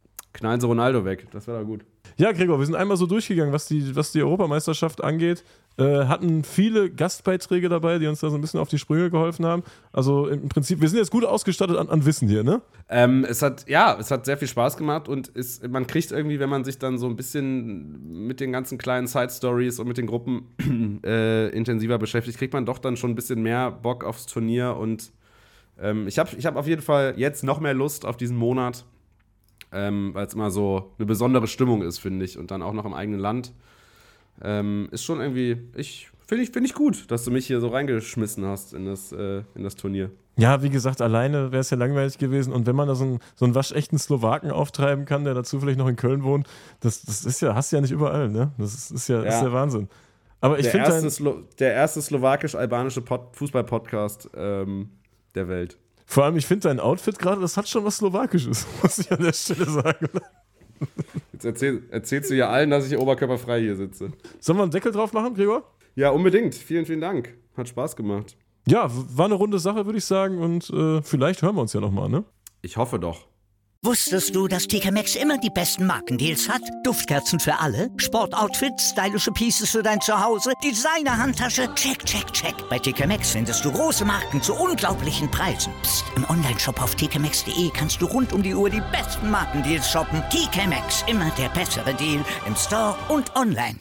knallen sie Ronaldo weg. Das wäre doch gut. Ja, Gregor, wir sind einmal so durchgegangen, was die Europameisterschaft angeht. hatten viele Gastbeiträge dabei, die uns da so ein bisschen auf die Sprünge geholfen haben. Also im Prinzip, wir sind jetzt gut ausgestattet an Wissen hier, ne? Es hat sehr viel Spaß gemacht und man kriegt irgendwie, wenn man sich dann so ein bisschen mit den ganzen kleinen Side-Stories und mit den Gruppen intensiver beschäftigt, kriegt man doch dann schon ein bisschen mehr Bock aufs Turnier und ich hab auf jeden Fall jetzt noch mehr Lust auf diesen Monat, weil es immer so eine besondere Stimmung ist, finde ich, und dann auch noch im eigenen Land. Ist schon irgendwie, finde ich gut, dass du mich hier so reingeschmissen hast in das Turnier. Ja, wie gesagt, alleine wäre es ja langweilig gewesen. Und wenn man da so einen waschechten Slowaken auftreiben kann, der dazu vielleicht noch in Köln wohnt, das ist ja, hast du ja nicht überall, ne? Das ist ja der Wahnsinn. Aber ich finde der erste slowakisch-albanische Fußball-Podcast der Welt. Vor allem, ich finde dein Outfit gerade, das hat schon was Slowakisches, muss ich an der Stelle sagen. Jetzt erzählst du ja allen, dass ich oberkörperfrei hier sitze. Sollen wir einen Deckel drauf machen, Gregor? Ja, unbedingt. Vielen, vielen Dank. Hat Spaß gemacht. Ja, war eine runde Sache, würde ich sagen. Und vielleicht hören wir uns ja nochmal, ne? Ich hoffe doch. Wusstest du, dass TK Maxx immer die besten Markendeals hat? Duftkerzen für alle, Sportoutfits, stylische Pieces für dein Zuhause, Designer-Handtasche, check, check, check. Bei TK Maxx findest du große Marken zu unglaublichen Preisen. Psst. Im Onlineshop auf tkmaxx.de kannst du rund um die Uhr die besten Markendeals shoppen. TK Maxx, immer der bessere Deal im Store und online.